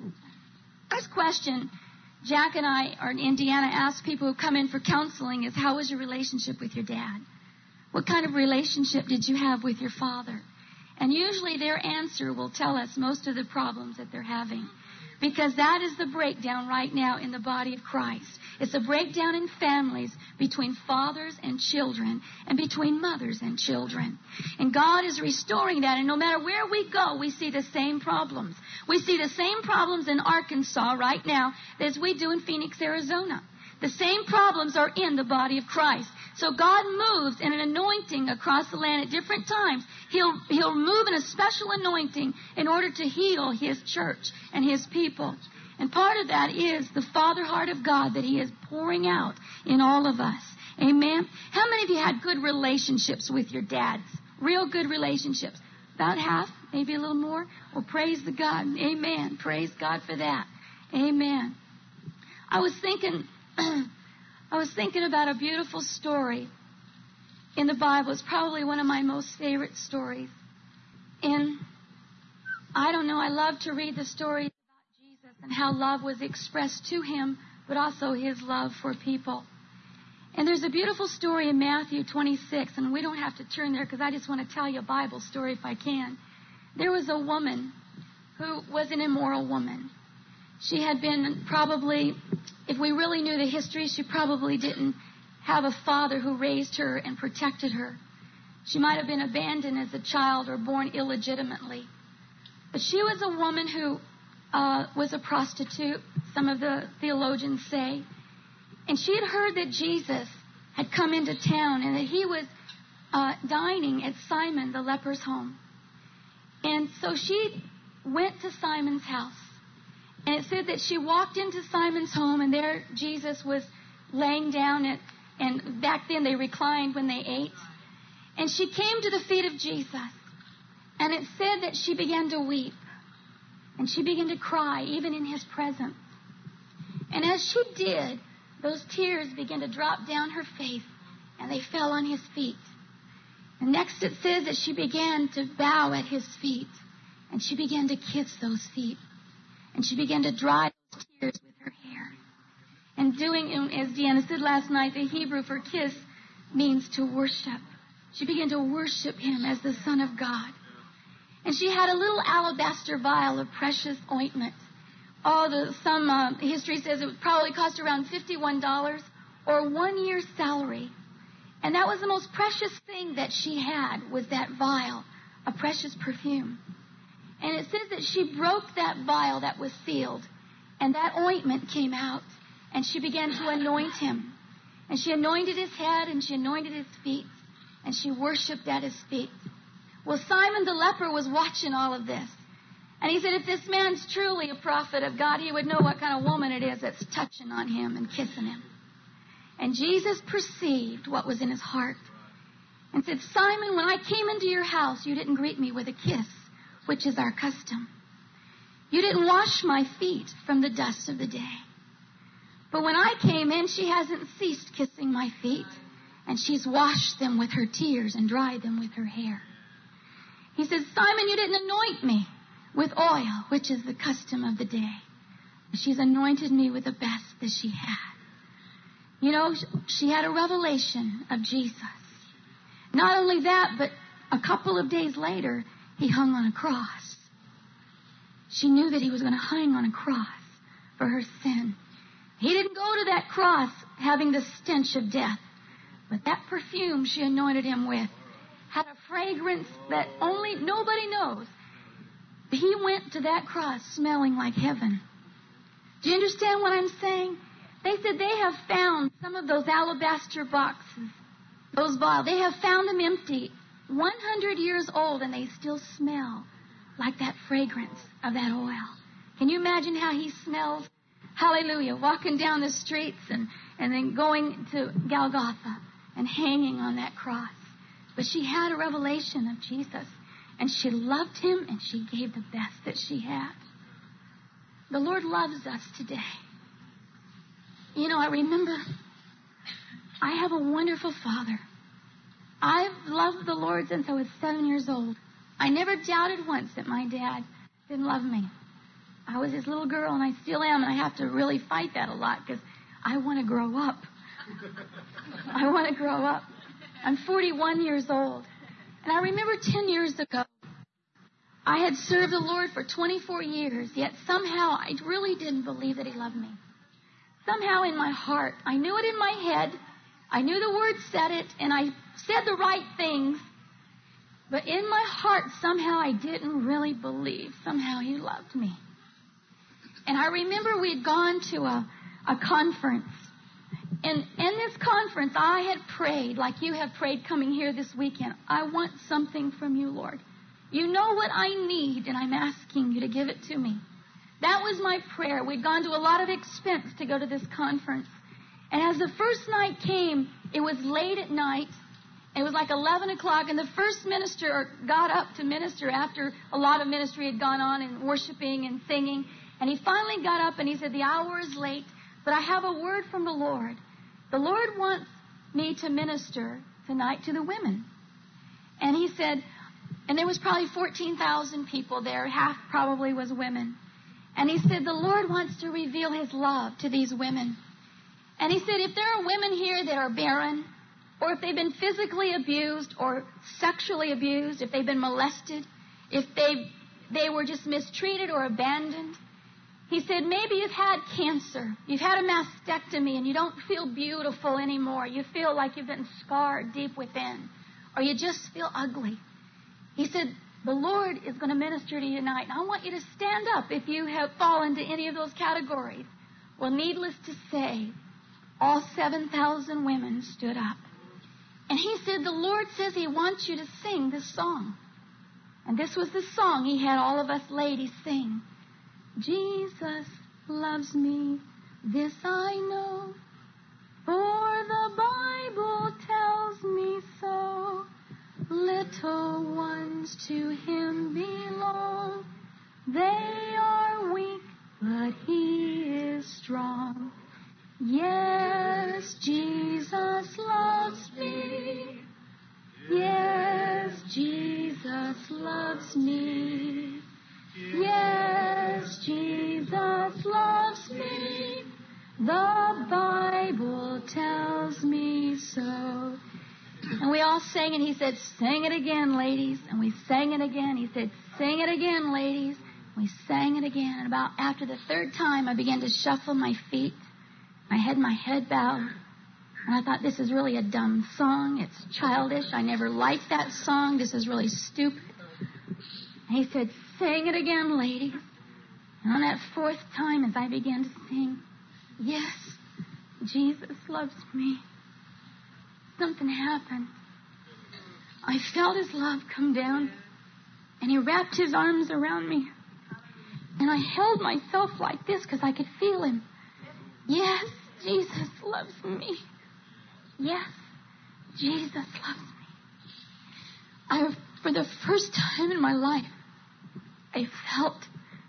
First question Jack and I, or Indiana, ask people who come in for counseling is, how was your relationship with your dad? What kind of relationship did you have with your father? And usually their answer will tell us most of the problems that they're having. Because that is the breakdown right now in the body of Christ. It's a breakdown in families between fathers and children and between mothers and children. And God is restoring that. And no matter where we go, we see the same problems. We see the same problems in Arkansas right now as we do in Phoenix, Arizona. The same problems are in the body of Christ. So God moves in an anointing across the land at different times. He'll move in a special anointing in order to heal His church and His people. And part of that is the Father heart of God that He is pouring out in all of us. Amen? How many of you had good relationships with your dads? Real good relationships? About half, maybe a little more. Well, praise the God. Amen. Praise God for that. Amen. I was thinking about a beautiful story in the Bible. It's probably one of my most favorite stories. And I don't know, I love to read the stories about Jesus and how love was expressed to Him, but also His love for people. And there's a beautiful story in Matthew 26, and we don't have to turn there because I just want to tell you a Bible story if I can. There was a woman who was an immoral woman. She had been probably, if we really knew the history, she probably didn't have a father who raised her and protected her. She might have been abandoned as a child or born illegitimately. But she was a woman who was a prostitute, some of the theologians say. And she had heard that Jesus had come into town and that He was dining at Simon the leper's home. And so she went to Simon's house. And it said that she walked into Simon's home, and there Jesus was laying down, and back then they reclined when they ate. And she came to the feet of Jesus, and it said that she began to weep, and she began to cry, even in His presence. And as she did, those tears began to drop down her face, and they fell on His feet. And next it says that she began to bow at his feet. And she began to kiss those feet. And she began to dry those tears with her hair. And doing, as Deanna said last night, the Hebrew for kiss means to worship. She began to worship him as the Son of God. And she had a little alabaster vial of precious ointment. Some history says it would probably cost around $51 or 1 year's salary. And that was the most precious thing that she had, was that vial, a precious perfume. And it says that she broke that vial that was sealed, and that ointment came out, and she began to anoint him. And she anointed his head, and she anointed his feet, and she worshipped at his feet. Well, Simon the leper was watching all of this. And he said, if this man's truly a prophet of God, he would know what kind of woman it is that's touching on him and kissing him. And Jesus perceived what was in his heart and said, Simon, when I came into your house, you didn't greet me with a kiss, which is our custom. You didn't wash my feet from the dust of the day. But when I came in, she hasn't ceased kissing my feet, and she's washed them with her tears and dried them with her hair. He said, Simon, you didn't anoint me with oil, which is the custom of the day. She's anointed me with the best that she had. You know, she had a revelation of Jesus. Not only that, but a couple of days later, he hung on a cross. She knew that he was going to hang on a cross for her sin. He didn't go to that cross having the stench of death, but that perfume she anointed him with had a fragrance that nobody knows. He went to that cross smelling like heaven. Do you understand what I'm saying? They said they have found some of those alabaster boxes, those vials. They have found them empty, 100 years old, and they still smell like that fragrance of that oil. Can you imagine how he smells? Hallelujah. Walking down the streets and then going to Golgotha and hanging on that cross. But she had a revelation of Jesus, and she loved him, and she gave the best that she had. The Lord loves us today. You know, I remember I have a wonderful father. I've loved the Lord since I was 7 years old. I never doubted once that my dad didn't love me. I was his little girl, and I still am, and I have to really fight that a lot because I want to grow up. I want to grow up. I'm 41 years old. And I remember 10 years ago, I had served the Lord for 24 years, yet somehow I really didn't believe that he loved me. Somehow in my heart, I knew it in my head, I knew the Word said it, and I said the right things, but in my heart, somehow I didn't really believe somehow he loved me. And I remember we had gone to a conference. And in this conference, I had prayed, like you have prayed coming here this weekend. I want something from you, Lord. You know what I need, and I'm asking you to give it to me. That was my prayer. We'd gone to a lot of expense to go to this conference. And as the first night came, it was late at night. It was like 11 o'clock, and the first minister got up to minister after a lot of ministry had gone on and worshiping and singing. And he finally got up and he said, the hour is late, but I have a word from the Lord. The Lord wants me to minister tonight to the women. And he said, and there was probably 14,000 people there, half probably was women. And he said, the Lord wants to reveal his love to these women. And he said, if there are women here that are barren, or if they've been physically abused or sexually abused, if they've been molested, if they were just mistreated or abandoned, he said, maybe you've had cancer, you've had a mastectomy, and you don't feel beautiful anymore. You feel like you've been scarred deep within, or you just feel ugly. He said, the Lord is going to minister to you tonight, and I want you to stand up if you have fallen to any of those categories. Well, needless to say, all 7,000 women stood up. And he said, the Lord says he wants you to sing this song. And this was the song he had all of us ladies sing. Jesus loves me, this I know, for the Bible tells me so. Little ones to him belong. They are weak, but he is strong. Yes, Jesus loves me. Yes. Jesus loves me. The Bible tells me so. And we all sang it. He said, sing it again, ladies. And we sang it again. He said, sing it again, ladies. We sang it again. And about after the third time, I began to shuffle my feet. I had my head bowed. And I thought, this is really a dumb song. It's childish. I never liked that song. This is really stupid. And he said, sing it again, ladies. And on that fourth time, as I began to sing, yes, Jesus loves me, something happened. I felt his love come down, and he wrapped his arms around me. And I held myself like this because I could feel him. Yes, Jesus loves me. Yes, Jesus loves me. For the first time in my life, I felt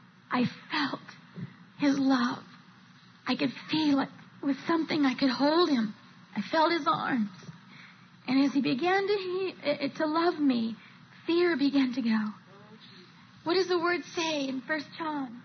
his love. I could feel it. It was something I could hold him. I felt his arms. And as he began to love me, fear began to go. What does the word say in 1 John?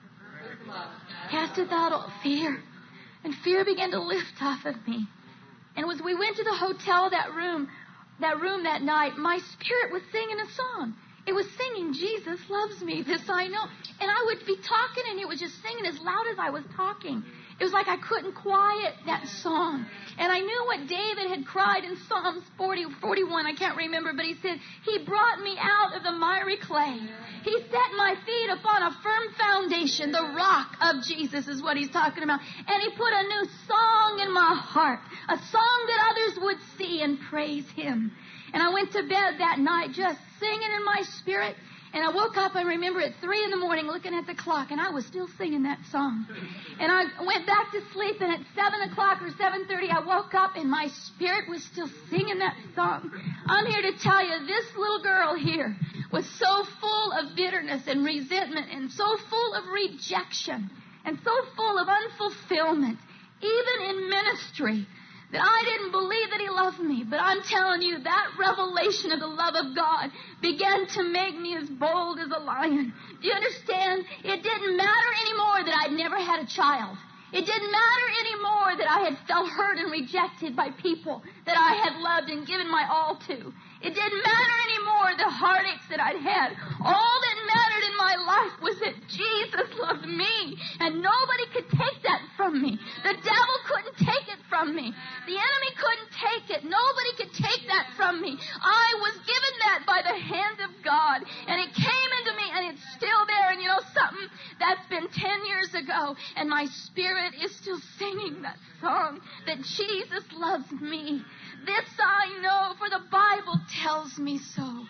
Casteth out all fear. And fear began to lift off of me. And as we went to the hotel, that room that night, my spirit was singing a song. It was singing, Jesus loves me, this I know. And I would be talking, and it was just singing as loud as I was talking. It was like I couldn't quiet that song. And I knew what David had cried in Psalms 41, I can't remember, but he said, he brought me out of the miry clay. He set my feet upon a firm foundation. The rock of Jesus is what he's talking about. And he put a new song in my heart, a song that others would see and praise him. And I went to bed that night just singing in my spirit. And I woke up, I remember, at 3 in the morning looking at the clock, and I was still singing that song. And I went back to sleep, and at 7 o'clock or 7:30, I woke up, and my spirit was still singing that song. I'm here to tell you, this little girl here was so full of bitterness and resentment and so full of rejection and so full of unfulfillment, even in ministry, that I didn't believe that he loved me. But I'm telling you, that revelation of the love of God began to make me as bold as a lion. Do you understand? It didn't matter anymore that I'd never had a child. It didn't matter anymore that I had felt hurt and rejected by people that I had loved and given my all to. It didn't matter anymore the heartaches that I'd had. All that mattered in my life was that Jesus loved me, and nobody could take that from me. The devil couldn't take it from me. The enemy couldn't take it. Nobody could take that from me. I was given that by the hand of God, and it came into me, and it's still there. And you know something? That's been 10 years ago, and my spirit is still singing that song, that Jesus loves me. This I know, for the Bible tells me so.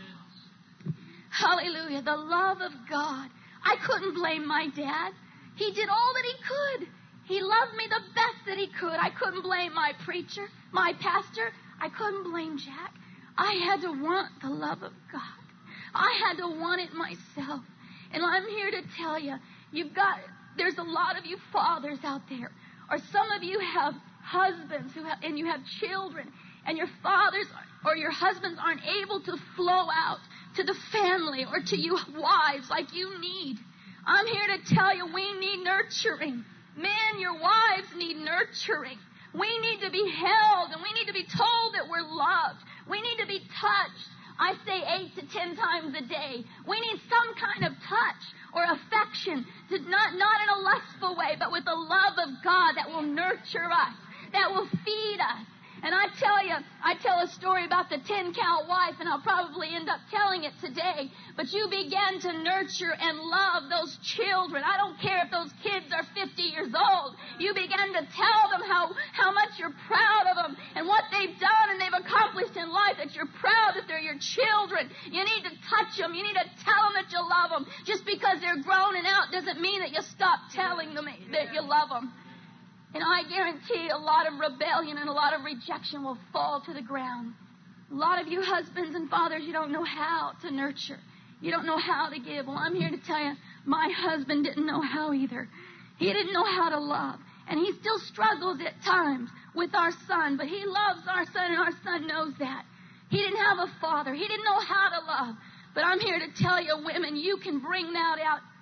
Hallelujah. The love of God. I couldn't blame my dad. He did all that he could. He loved me the best that he could. I couldn't blame my preacher, my pastor. I couldn't blame Jack. I had to want the love of God. I had to want it myself. And I'm here to tell you, there's a lot of you fathers out there, or some of you have husbands and you have children, and your fathers or your husbands aren't able to flow out to the family or to you wives like you need. I'm here to tell you, we need nurturing. Men, your wives need nurturing. We need to be held, and we need to be told that we're loved. We need to be touched. I say 8 to 10 times a day. We need some kind of touch or affection, not in a lustful way, but with the love of God that will nurture us, that will feed us. And I tell a story about the 10-count wife, and I'll probably end up telling it today. But you began to nurture and love those children. I don't care if those kids are 50 years old. You began to tell them how much you're proud of them and what they've done and they've accomplished in life, that you're proud that they're your children. You need to touch them. You need to tell them that you love them. Just because they're grown and out doesn't mean that you stop telling them that you love them. And I guarantee a lot of rebellion and a lot of rejection will fall to the ground. A lot of you husbands and fathers, you don't know how to nurture. You don't know how to give. Well, I'm here to tell you, my husband didn't know how either. He didn't know how to love. And he still struggles at times with our son. But he loves our son, and our son knows that. He didn't have a father. He didn't know how to love. But I'm here to tell you, women, you can bring that out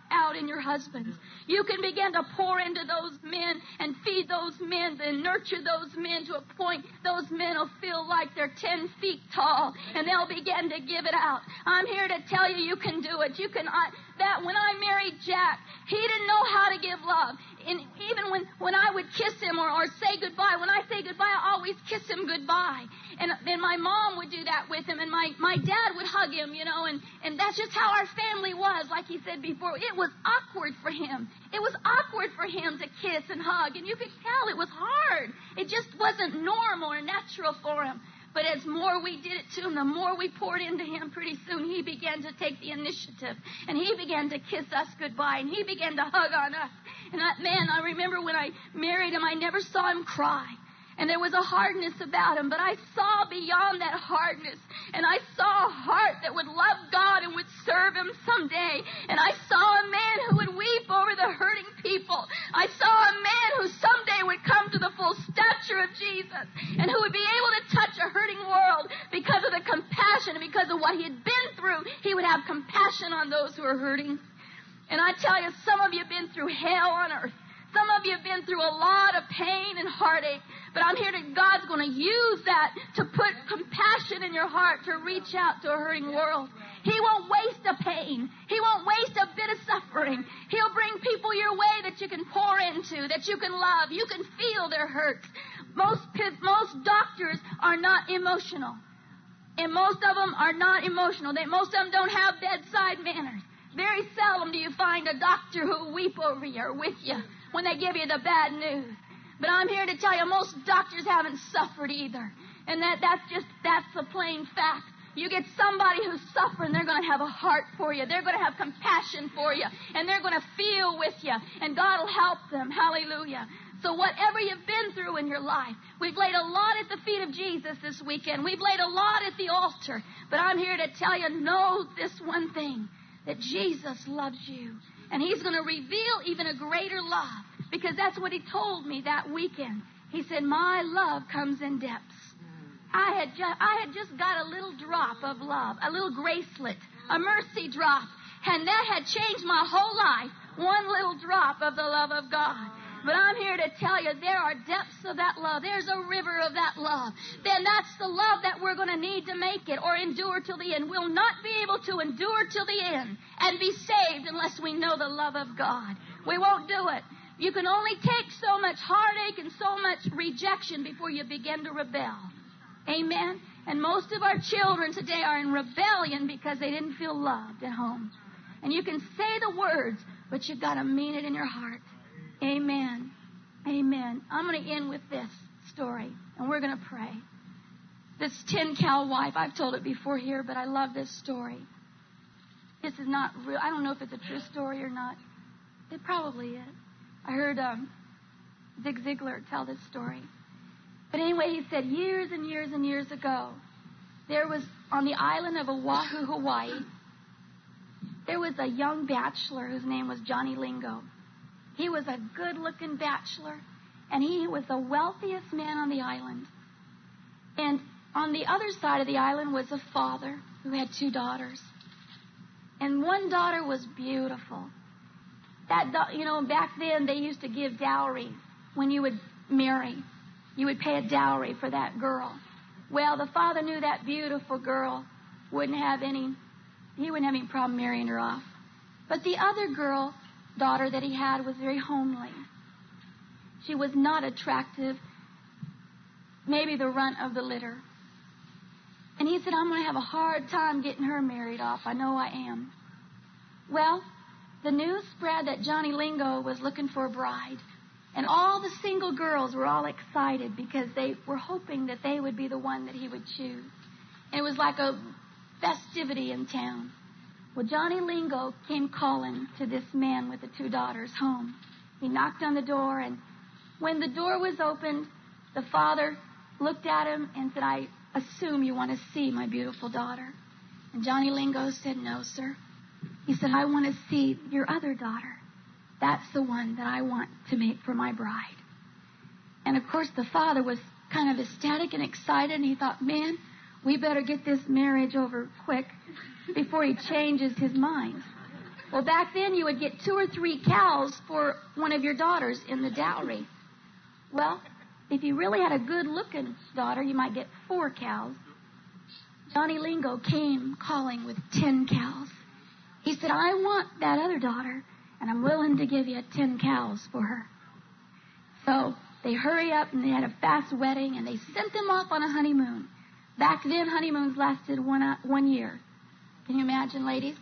out in your husbands. You can begin to pour into those men and feed those men and nurture those men to a point those men will feel like they're 10 feet tall, and they'll begin to give it out. I'm here to tell you can do it. That when I married Jack, he didn't know how to give love. And even when I would kiss him or say goodbye, when I say goodbye, I always kiss him goodbye. And then my mom would do that with him, and my dad would hug him, and that's just how our family was. Like he said before, it was awkward for him. It was awkward for him to kiss and hug, and you could tell it was hard. It just wasn't normal or natural for him. But as more we did it to him, the more we poured into him, pretty soon he began to take the initiative. And he began to kiss us goodbye. And he began to hug on us. And I remember when I married him, I never saw him cry. And there was a hardness about him, but I saw beyond that hardness. And I saw a heart that would love God and would serve him someday. And I saw a man who would weep over the hurting people. I saw a man who someday would come to the full stature of Jesus and who would be able to touch a hurting world because of the compassion and because of what he had been through. He would have compassion on those who are hurting. And I tell you, some of you have been through hell on earth. Some of you have been through a lot of pain and heartache, but I'm here that God's going to use that to put compassion in your heart to reach out to a hurting world. He won't waste a pain. He won't waste a bit of suffering. He'll bring people your way that you can pour into, that you can love. You can feel their hurts. Most doctors are not emotional, and most of them are not emotional. Most of them don't have bedside manners. Very seldom do you find a doctor who will weep over you or with you when they give you the bad news. But I'm here to tell you, most doctors haven't suffered either. And that's a plain fact. You get somebody who's suffering, they're going to have a heart for you. They're going to have compassion for you. And they're going to feel with you. And God will help them. Hallelujah. So whatever you've been through in your life, we've laid a lot at the feet of Jesus this weekend. We've laid a lot at the altar. But I'm here to tell you, know this one thing, that Jesus loves you. And He's going to reveal even a greater love, because that's what He told me that weekend. He said, my love comes in depths. I had just got a little drop of love, a little gracelet, a mercy drop, and that had changed my whole life. One little drop of the love of God. But I'm here to tell you, there are depths of that love. There's a river of that love. Then that's the love that we're going to need to make it or endure till the end. We'll not be able to endure till the end and be saved unless we know the love of God. We won't do it. You can only take so much heartache and so much rejection before you begin to rebel. Amen? And most of our children today are in rebellion because they didn't feel loved at home. And you can say the words, but you've got to mean it in your heart. Amen. Amen. I'm going to end with this story, and we're going to pray. This tin cow wife, I've told it before here, but I love this story. This is not real. I don't know if it's a true story or not. It probably is. I heard Zig Ziglar tell this story. But anyway, he said years and years and years ago, there was on the island of Oahu, Hawaii, there was a young bachelor whose name was Johnny Lingo. He was a good-looking bachelor, and he was the wealthiest man on the island. And on the other side of the island was a father who had 2 daughters. And one daughter was beautiful. Back then they used to give dowry when you would marry. You would pay a dowry for that girl. Well, the father knew that beautiful girl wouldn't have any problem marrying her off. But the other daughter that he had was very homely. She was not attractive, maybe the runt of the litter. And he said, I'm going to have a hard time getting her married off. I know I am. Well, the news spread that Johnny Lingo was looking for a bride. And all the single girls were all excited because they were hoping that they would be the one that he would choose. And it was like a festivity in town. Well, Johnny Lingo came calling to this man with the 2 daughters home. He knocked on the door, and when the door was opened, the father looked at him and said, I assume you want to see my beautiful daughter. And Johnny Lingo said, no, sir. He said, I want to see your other daughter. That's the one that I want to make for my bride. And, of course, the father was kind of ecstatic and excited, and he thought, man, we better get this marriage over quick before he changes his mind. Well, back then you would get 2 or 3 cows for one of your daughters in the dowry. Well, if you really had a good-looking daughter, you might get 4 cows. Johnny Lingo came calling with 10 cows. He said, I want that other daughter, and I'm willing to give you 10 cows for her. So they hurry up, and they had a fast wedding, and they sent them off on a honeymoon. Back then, honeymoons lasted 1 year. Can you imagine, ladies?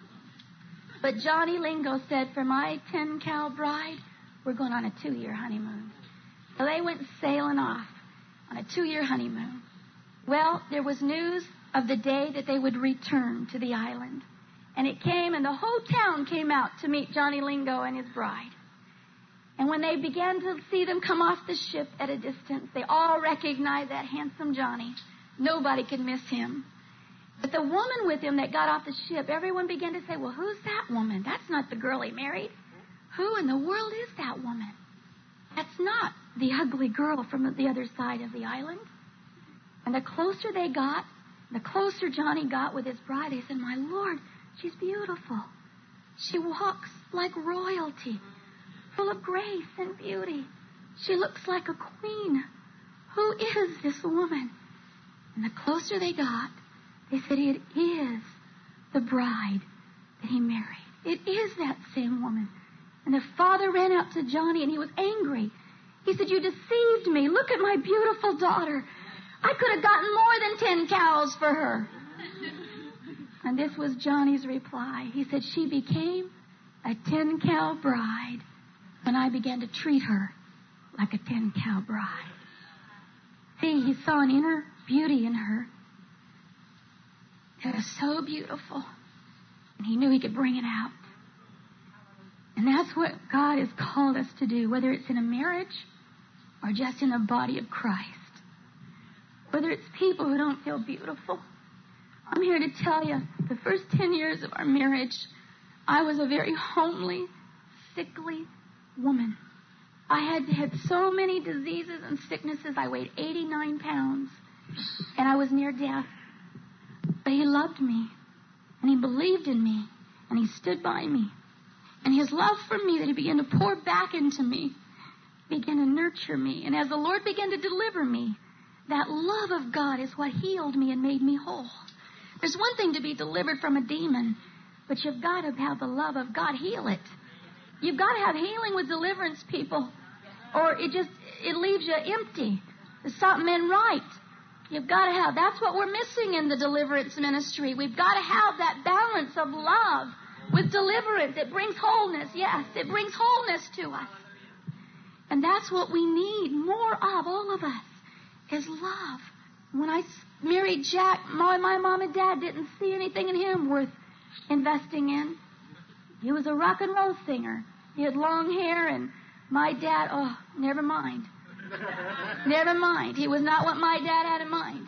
But Johnny Lingo said, for my 10-cow bride, we're going on a 2-year honeymoon. So they went sailing off on a 2-year honeymoon. Well, there was news of the day that they would return to the island. And it came, and the whole town came out to meet Johnny Lingo and his bride. And when they began to see them come off the ship at a distance, they all recognized that handsome Johnny. Nobody could miss him. But the woman with him that got off the ship, everyone began to say, well, who's that woman? That's not the girl he married. Who in the world is that woman? That's not the ugly girl from the other side of the island. And the closer they got, the closer Johnny got with his bride, they said, my Lord, she's beautiful. She walks like royalty, full of grace and beauty. She looks like a queen. Who is this woman? And the closer they got, they said, it is the bride that he married. It is that same woman. And the father ran up to Johnny, and he was angry. He said, you deceived me. Look at my beautiful daughter. I could have gotten more than 10 cows for her. And this was Johnny's reply. He said, she became a 10-cow bride when I began to treat her like a 10-cow bride. See, he saw an inner beauty in her. It was so beautiful. And he knew he could bring it out. And that's what God has called us to do, whether it's in a marriage or just in the body of Christ. Whether it's people who don't feel beautiful. I'm here to tell you, the first 10 years of our marriage, I was a very homely, sickly woman. I had so many diseases and sicknesses. I weighed 89 pounds. And I was near death. But he loved me. And he believed in me. And he stood by me. And his love for me that he began to pour back into me began to nurture me. And as the Lord began to deliver me, that love of God is what healed me and made me whole. There's one thing to be delivered from a demon, but you've got to have the love of God heal it. You've got to have healing with deliverance, people, or it leaves you empty. There's something ain't right. You've got to have, that's what we're missing in the deliverance ministry. We've got to have that balance of love with deliverance. It brings wholeness. Yes, it brings wholeness to us. And that's what we need more of, all of us, is love. When I married Jack, my mom and dad didn't see anything in him worth investing in. He was a rock and roll singer. He had long hair, and my dad, oh, never mind. Never mind. He was not what my dad had in mind.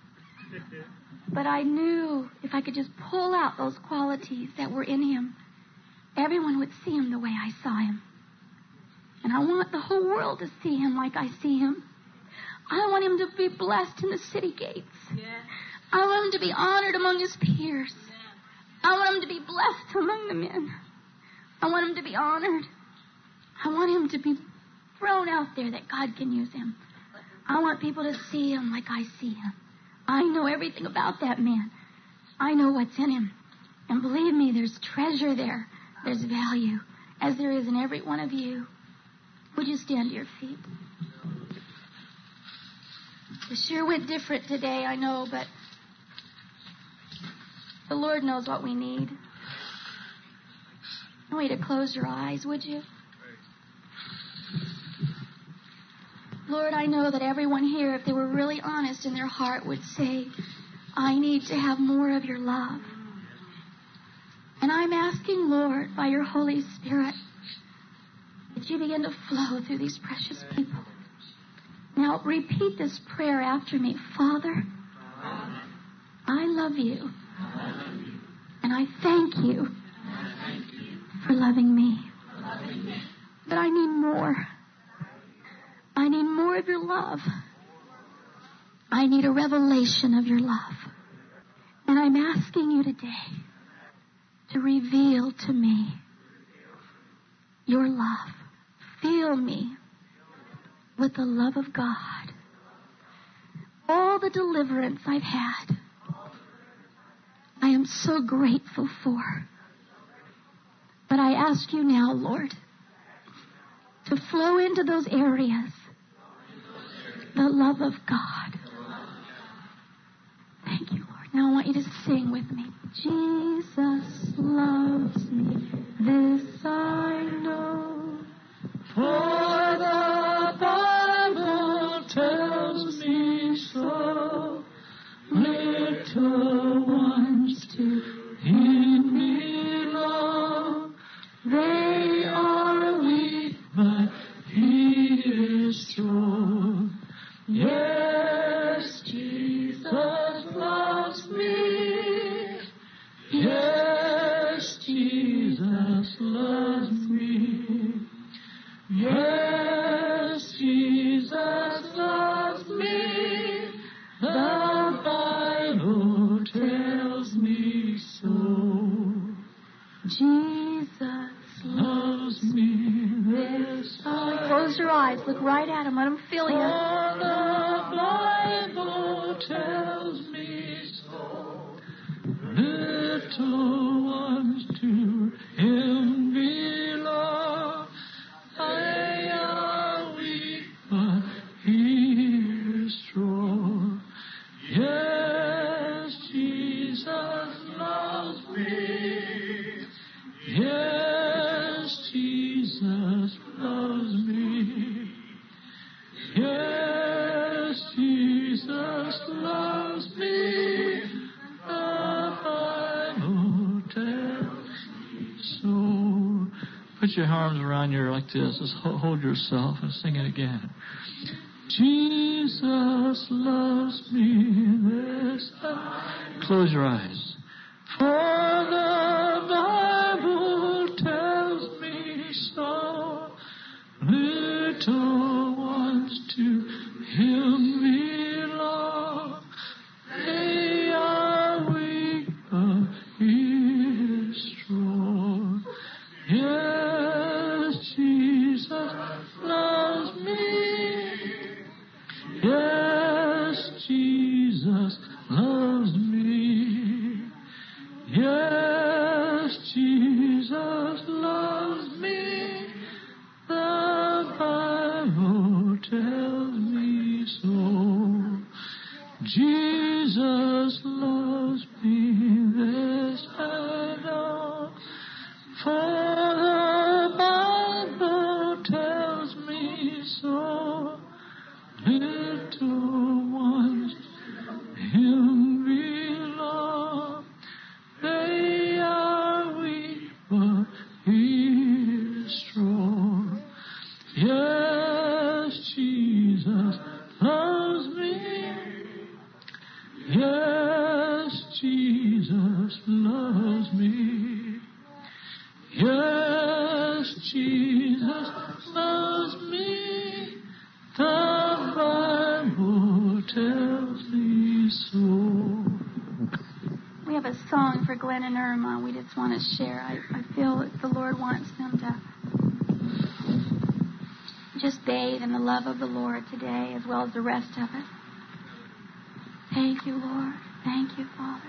But I knew if I could just pull out those qualities that were in him, everyone would see him the way I saw him. And I want the whole world to see him like I see him. I want him to be blessed in the city gates. Yeah. I want him to be honored among his peers. I want him to be blessed among the men. I want him to be honored. I want him to be thrown out there that God can use him. I want people to see him like I see him. I know everything about that man. I know what's in him. And believe me, there's treasure there. There's value, as there is in every one of you. Would you stand to your feet? It sure went different today, I know, but the Lord knows what we need. I want you to close your eyes, would you? Lord, I know that everyone here, if they were really honest in their heart, would say, I need to have more of your love. And I'm asking, Lord, by your Holy Spirit, that you begin to flow through these precious people. Now, repeat this prayer after me. Father, I love you. And I thank you for loving me. But I need more. I need more of your love. I need a revelation of your love. And I'm asking you today to reveal to me your love. Fill me with the love of God. All the deliverance I've had, I am so grateful for. But I ask you now, Lord, to flow into those areas the love of God. Thank you, Lord. Now I want you to sing with me. Jesus loves me, this I know, for the Bible tells me so. Little ones to Him belong. They are weak, but He is strong. Yes, Jesus loves me. Yes, Jesus loves me. Yes, Jesus loves me. The Bible tells me so. Jesus loves me. This close your eyes. Look right at Him. Let Him feel you. The Bible tells me so. Little ones to Him belong. They are weak, but He is strong. Yes, Jesus loves me. Yes, Jesus loves me. Yes, Jesus loves me. The Bible tells me so. Put your arms around you like this. Just hold yourself and sing it again. Jesus loves me. This close your eyes. For the Bible tells me so. Little ones to Him belong. They are weak, but He is strong. Yes, Jesus loves me. Yes, Jesus loves me. Yes, Jesus loves me. The Bible tells me so. Jesus loves me, this I know. For the Bible tells me so. Little ones to Him belong. They are weak, but He is strong. Yes, Jesus loves me. Yes, Jesus loves me. Yes, Jesus loves me. The Bible tells me so. We have a song for Glenn and Irma. We just want to share. I feel that the Lord wants them to just bathe in the love of the Lord today as well as the rest of it. Thank you, Lord. Thank you, Father.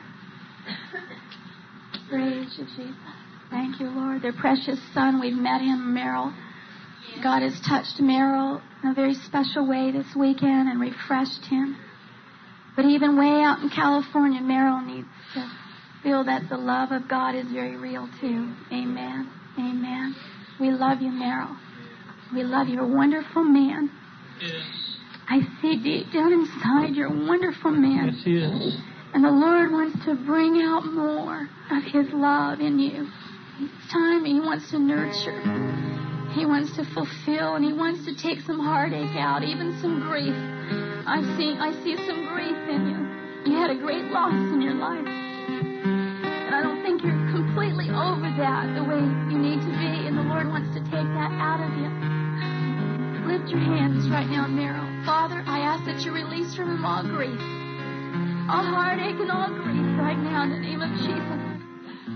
Praise you, Jesus. Thank you, Lord. Their precious son, we've met him, Merrill. God has touched Merrill in a very special way this weekend and refreshed him. But even way out in California, Merrill needs to feel that the love of God is very real too. Amen. Amen. We love you, Merrill. We love you. You're a wonderful man. Yes. I see deep down inside you're a wonderful man. Yes, He is. And the Lord wants to bring out more of His love in you. It's time He wants to nurture. He wants to fulfill, and He wants to take some heartache out, even some grief. I see some grief in you. You had a great loss in your life. And I don't think you're completely over that the way you need to be, and the Lord wants to take that out of you. Lift your hands right now, Merrill. Father, I ask that you release from him all grief, all heartache and all grief right now in the name of Jesus.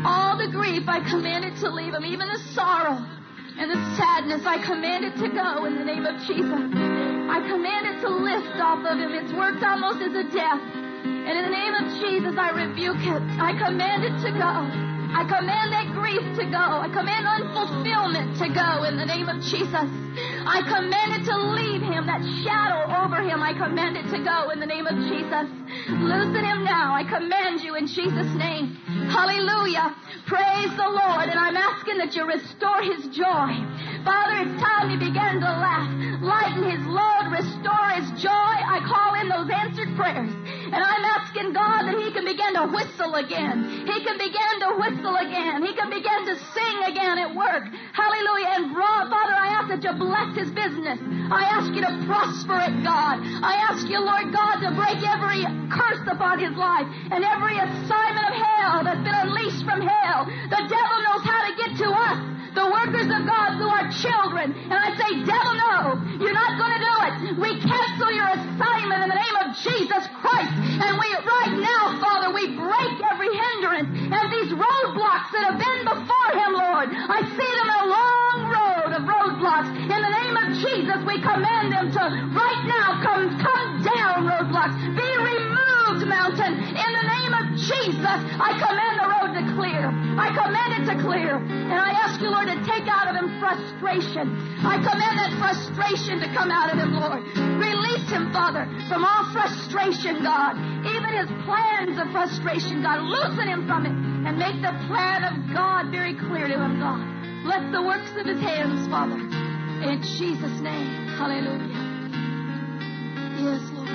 All the grief, I command it to leave him. Even the sorrow and the sadness, I command it to go in the name of Jesus. I command it to lift off of him. It's worked almost as a death. And in the name of Jesus, I rebuke it. I command it to go. I command that grief to go. I command unfulfillment to go in the name of Jesus. I command it to leave him, that shadow over him. I command it to go in the name of Jesus. Loosen him now. I command you in Jesus' name. Hallelujah. Praise the Lord. And I'm asking that you restore his joy. Father, it's time he began to laugh. Lighten his load. Restore his joy. I call in those answered prayers. And I'm asking God that he can begin to whistle again. He can begin to whistle again. He can begin to sing again at work. Hallelujah. And Father, I ask that you bless his business. I ask you to prosper it, God. I ask you, Lord God, to break every curse upon his life and every assignment of hell that's been unleashed from hell. The devil knows how to get to us, the workers of God, through our children. And I say, devil, no, you're not going to do it. We cancel your assignment in the name of Jesus Christ. And we, right now, Father, we break every hindrance and these roadblocks that have been before him, Lord. I see them in a long road of roadblocks. In the name of Jesus, we command them to, right now, come down, roadblocks. Be removed, mountain. In the name of Jesus, I command the road to clear. I command it to clear. And I ask you, Lord, to take out of him frustration. I command that frustration to come out of him, Lord. Release him, Father, from all frustration, God. Even his plans of frustration, God. Loosen him from it and make the plan of God very clear to him, God. Bless the works of his hands, Father. In Jesus' name. Hallelujah. Yes, Lord.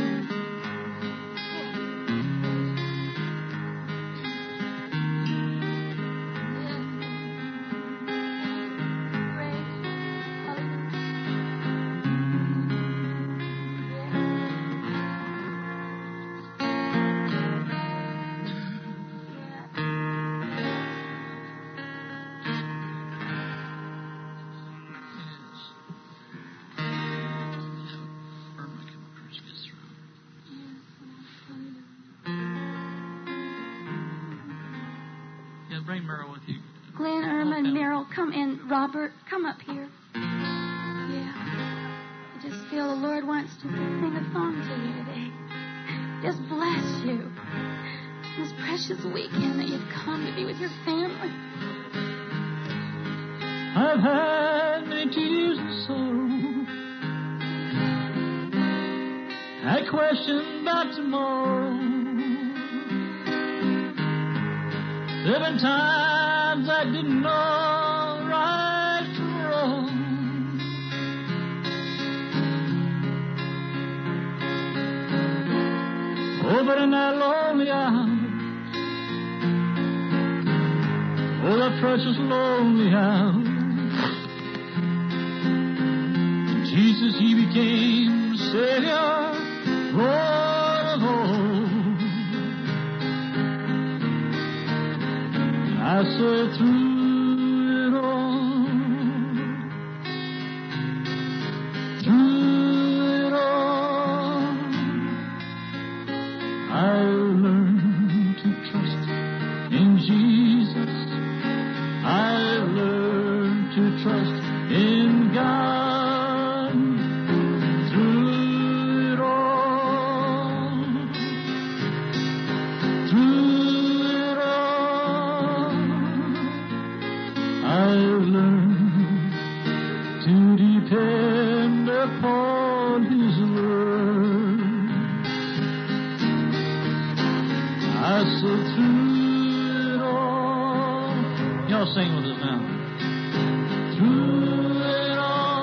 Bring Merle with you. Glenn, Irma, and Merrill, come in. Robert, come up here. Yeah. I just feel the Lord wants to sing a song to you today. Just bless you. This precious weekend that you've come to be with your family. I've had many tears of sorrow. I question about tomorrow. There have been times I didn't know right from wrong. Oh, but in that lonely hour, oh, that precious lonely hour, Jesus, he became the Savior, Lord of all. I said through it all, I learned to trust in Jesus. I learned to trust in God. Through it all, I learned to depend upon His word. I said through it all. Y'all sing with us now. Through it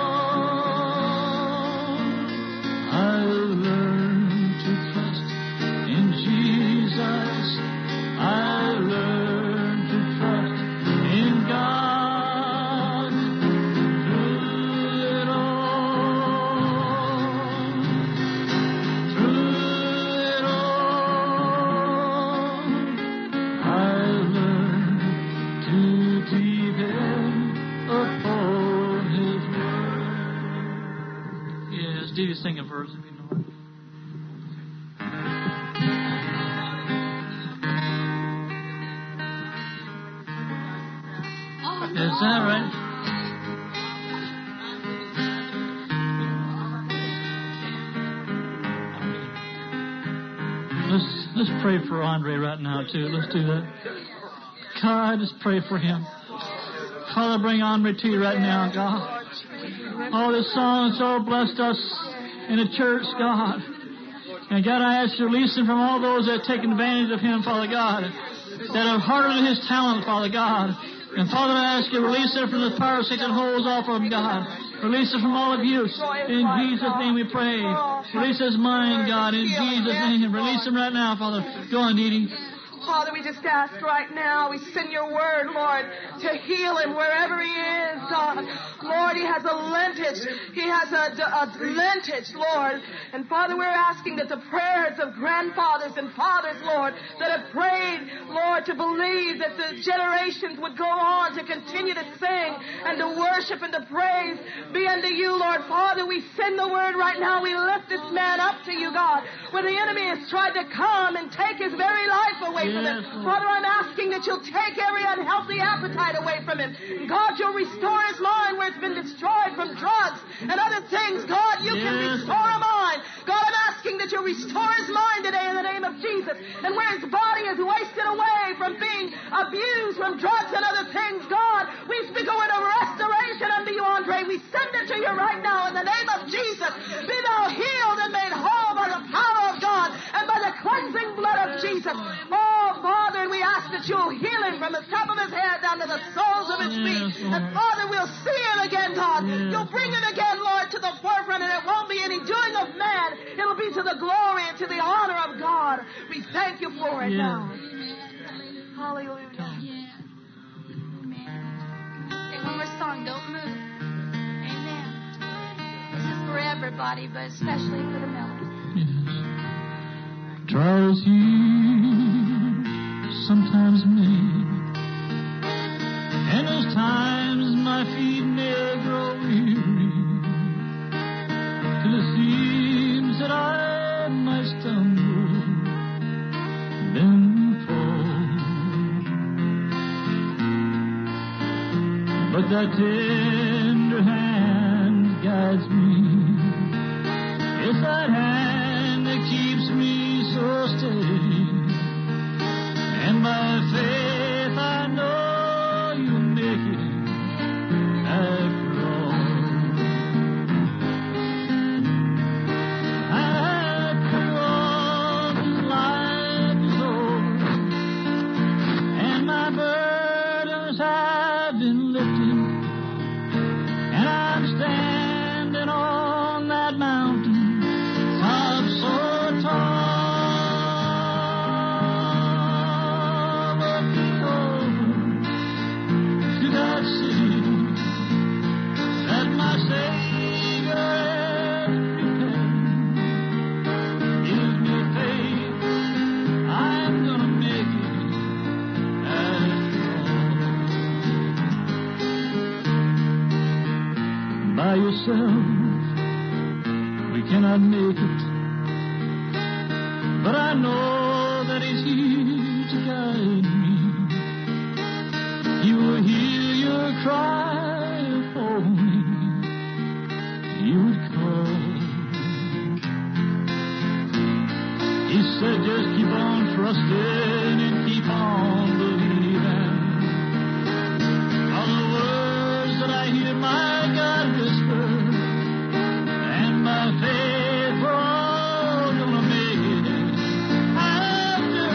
all, I learned to trust in Jesus. I learned to trust in God. Through it all, I learned to depend upon His word. Yes, Stevie, sing a verse if you know it. Is that right? Let's pray for Andre right now, too. Let's do that. God, just pray for him. Father, bring Andre to you right now, God. Oh, this song so blessed us in the church, God. And God, I ask you to release him from all those that have taken advantage of him, Father God, that have hardened his talent, Father God. And Father, I ask you to release him from the power of Satan holds off of him, God. Release him from all abuse. In Jesus' name we pray. Release his mind, God, in Jesus' name. Release him right now, Father. Go on, Dee Dee. Father, we just ask right now, we send your word, Lord, to heal him wherever he is, God. Lord, he has a lentage. He has a lentage, Lord. And Father, we're asking that the prayers of grandfathers and fathers, Lord, that have prayed, Lord, to believe that the generations would go on to continue to sing and to worship and to praise be unto you, Lord. Father, we send the word right now. We lift this man up to you, God, where the enemy has tried to come and take his very life away from him. Father, I'm asking that you'll take every unhealthy appetite away from him. God, you'll restore his mind where it's been destroyed from drugs and other things. God, you can restore a mind. God, I'm asking that you'll restore his mind today in the name of Jesus. And where his body is wasted away from being abused from drugs and other things, God, we speak a word of restoration unto you, Andre. We send it to you right now in the name of Jesus. Be thou healed and made whole by the power of God and by the cleansing blood of Jesus. Oh, Father, we ask that you'll heal him from the top of his head down to the soles of his feet. And Father, we'll see him again, God. You'll bring him again, Lord, to the forefront, and it won't be any doing of man. It'll be to the glory and to the honor of God. We thank you for it now. Hallelujah. Okay, one more song. Don't move. Amen. This is for everybody, but especially for the Millers. Trials he sometimes make, and there's times my feet may grow weary, till it seems that I might stumble, then fall. But that tender hand guides me. It's that hand that keeps me so steady. And by faith I know you'll make it after all. After all this life is over, and my burdens have been lifted, and I'm standing on that mountain top so tall. By yourself, we cannot make it, but I know that he's here to guide me. He will hear your cry for me. He would call. He said, just keep on trusting and keep on believing. All the words that I hear my God whisper, and my faith we're all gonna make it after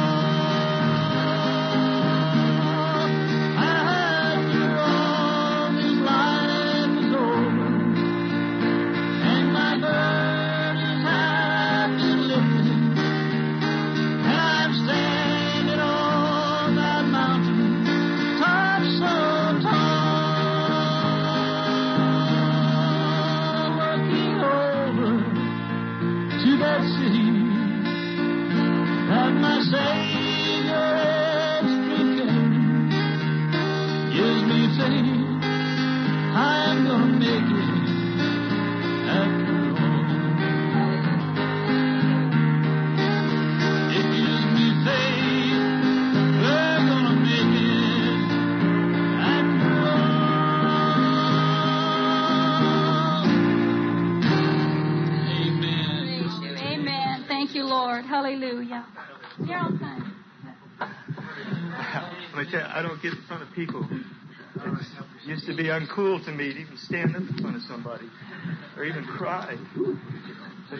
all this life is over, and my burdens have been lifted, and I'm standing Lord. Hallelujah. Gerald, son. I don't get in front of people. It used to be uncool to me to even stand up in front of somebody or even cry. But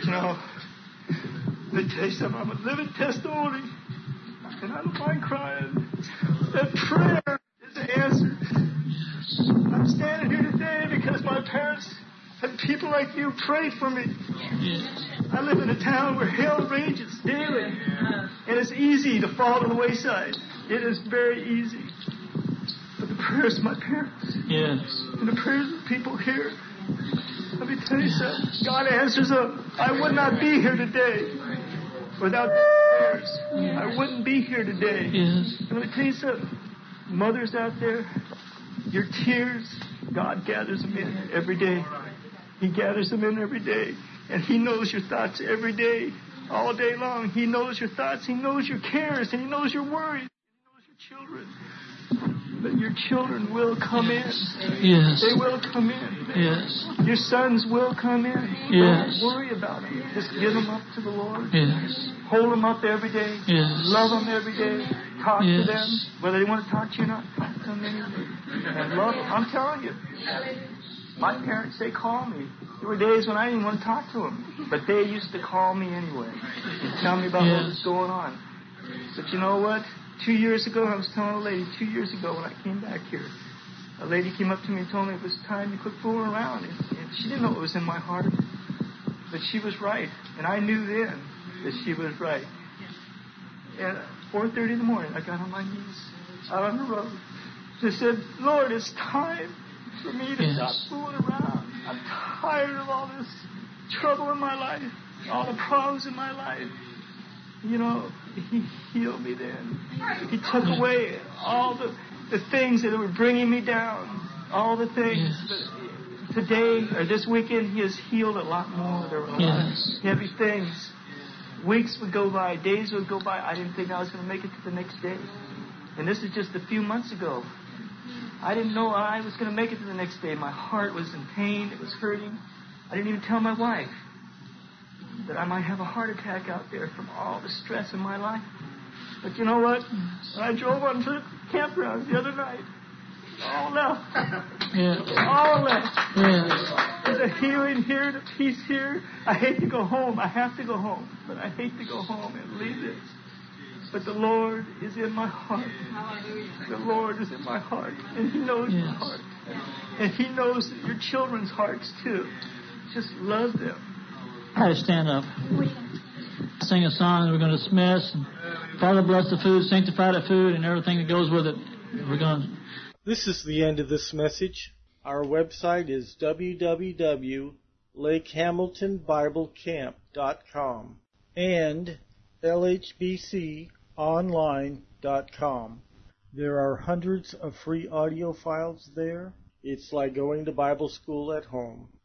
let me tell you something. I'm a living testimony, and I don't mind crying. That prayer is answered. I'm standing here today because my parents and people like you prayed for me. I live in a town where hell rages daily, and it's easy to fall to the wayside. It is very easy. But the prayers of my parents and the prayers of people here, let me tell you something. God answers them. I would not be here today without prayers. I wouldn't be here today. Let me tell you something. Mothers out there, your tears, God gathers them in every day. He gathers them in every day. And He knows your thoughts every day, all day long. He knows your thoughts. He knows your cares. And He knows your worries. He knows your children. But your children will come in. Yes. They will come in. Yes. Your sons will come in. Yes. Don't worry about them. Just give them up to the Lord. Yes. Hold them up every day. Yes. Love them every day. Talk to Yes. them. Whether they want to talk to you or not, talk to them anyway. And love them. I'm telling you. My parents, they call me. There were days when I didn't want to talk to them. But they used to call me anyway. And tell me about what was going on. But you know what? 2 years ago, I was telling a lady, 2 years ago when I came back here, a lady came up to me and told me it was time to quit fooling around. And she didn't know what was in my heart. But she was right. And I knew then that she was right. And at 4:30 in the morning, I got on my knees out on the road. I said, Lord, it's time for me to stop fooling around. I'm tired of all this trouble in my life, all the problems in my life. He healed me then. He took away all the things that were bringing me down, all the things. But today, or this weekend, He has healed a lot more. There were a lot of heavy things. Weeks would go by, days would go by. I didn't think I was going to make it to the next day. And this is just a few months ago. I didn't know I was going to make it to the next day. My heart was in pain. It was hurting. I didn't even tell my wife that I might have a heart attack out there from all the stress in my life. But you know what? When I drove onto the campground the other night, all left. All left. There's a healing here, the peace here. I hate to go home. I have to go home. But I hate to go home and leave this. But the Lord is in my heart. The Lord is in my heart. And He knows my heart. And He knows your children's hearts too. Just love them. I had to stand up. Sing a song and we're going to dismiss. Father, bless the food, sanctify the food, and everything that goes with it. We're going to... This is the end of this message. Our website is www.lakehamiltonbiblecamp.com and lhbconline.com. There are hundreds of free audio files there. It's like going to Bible school at home.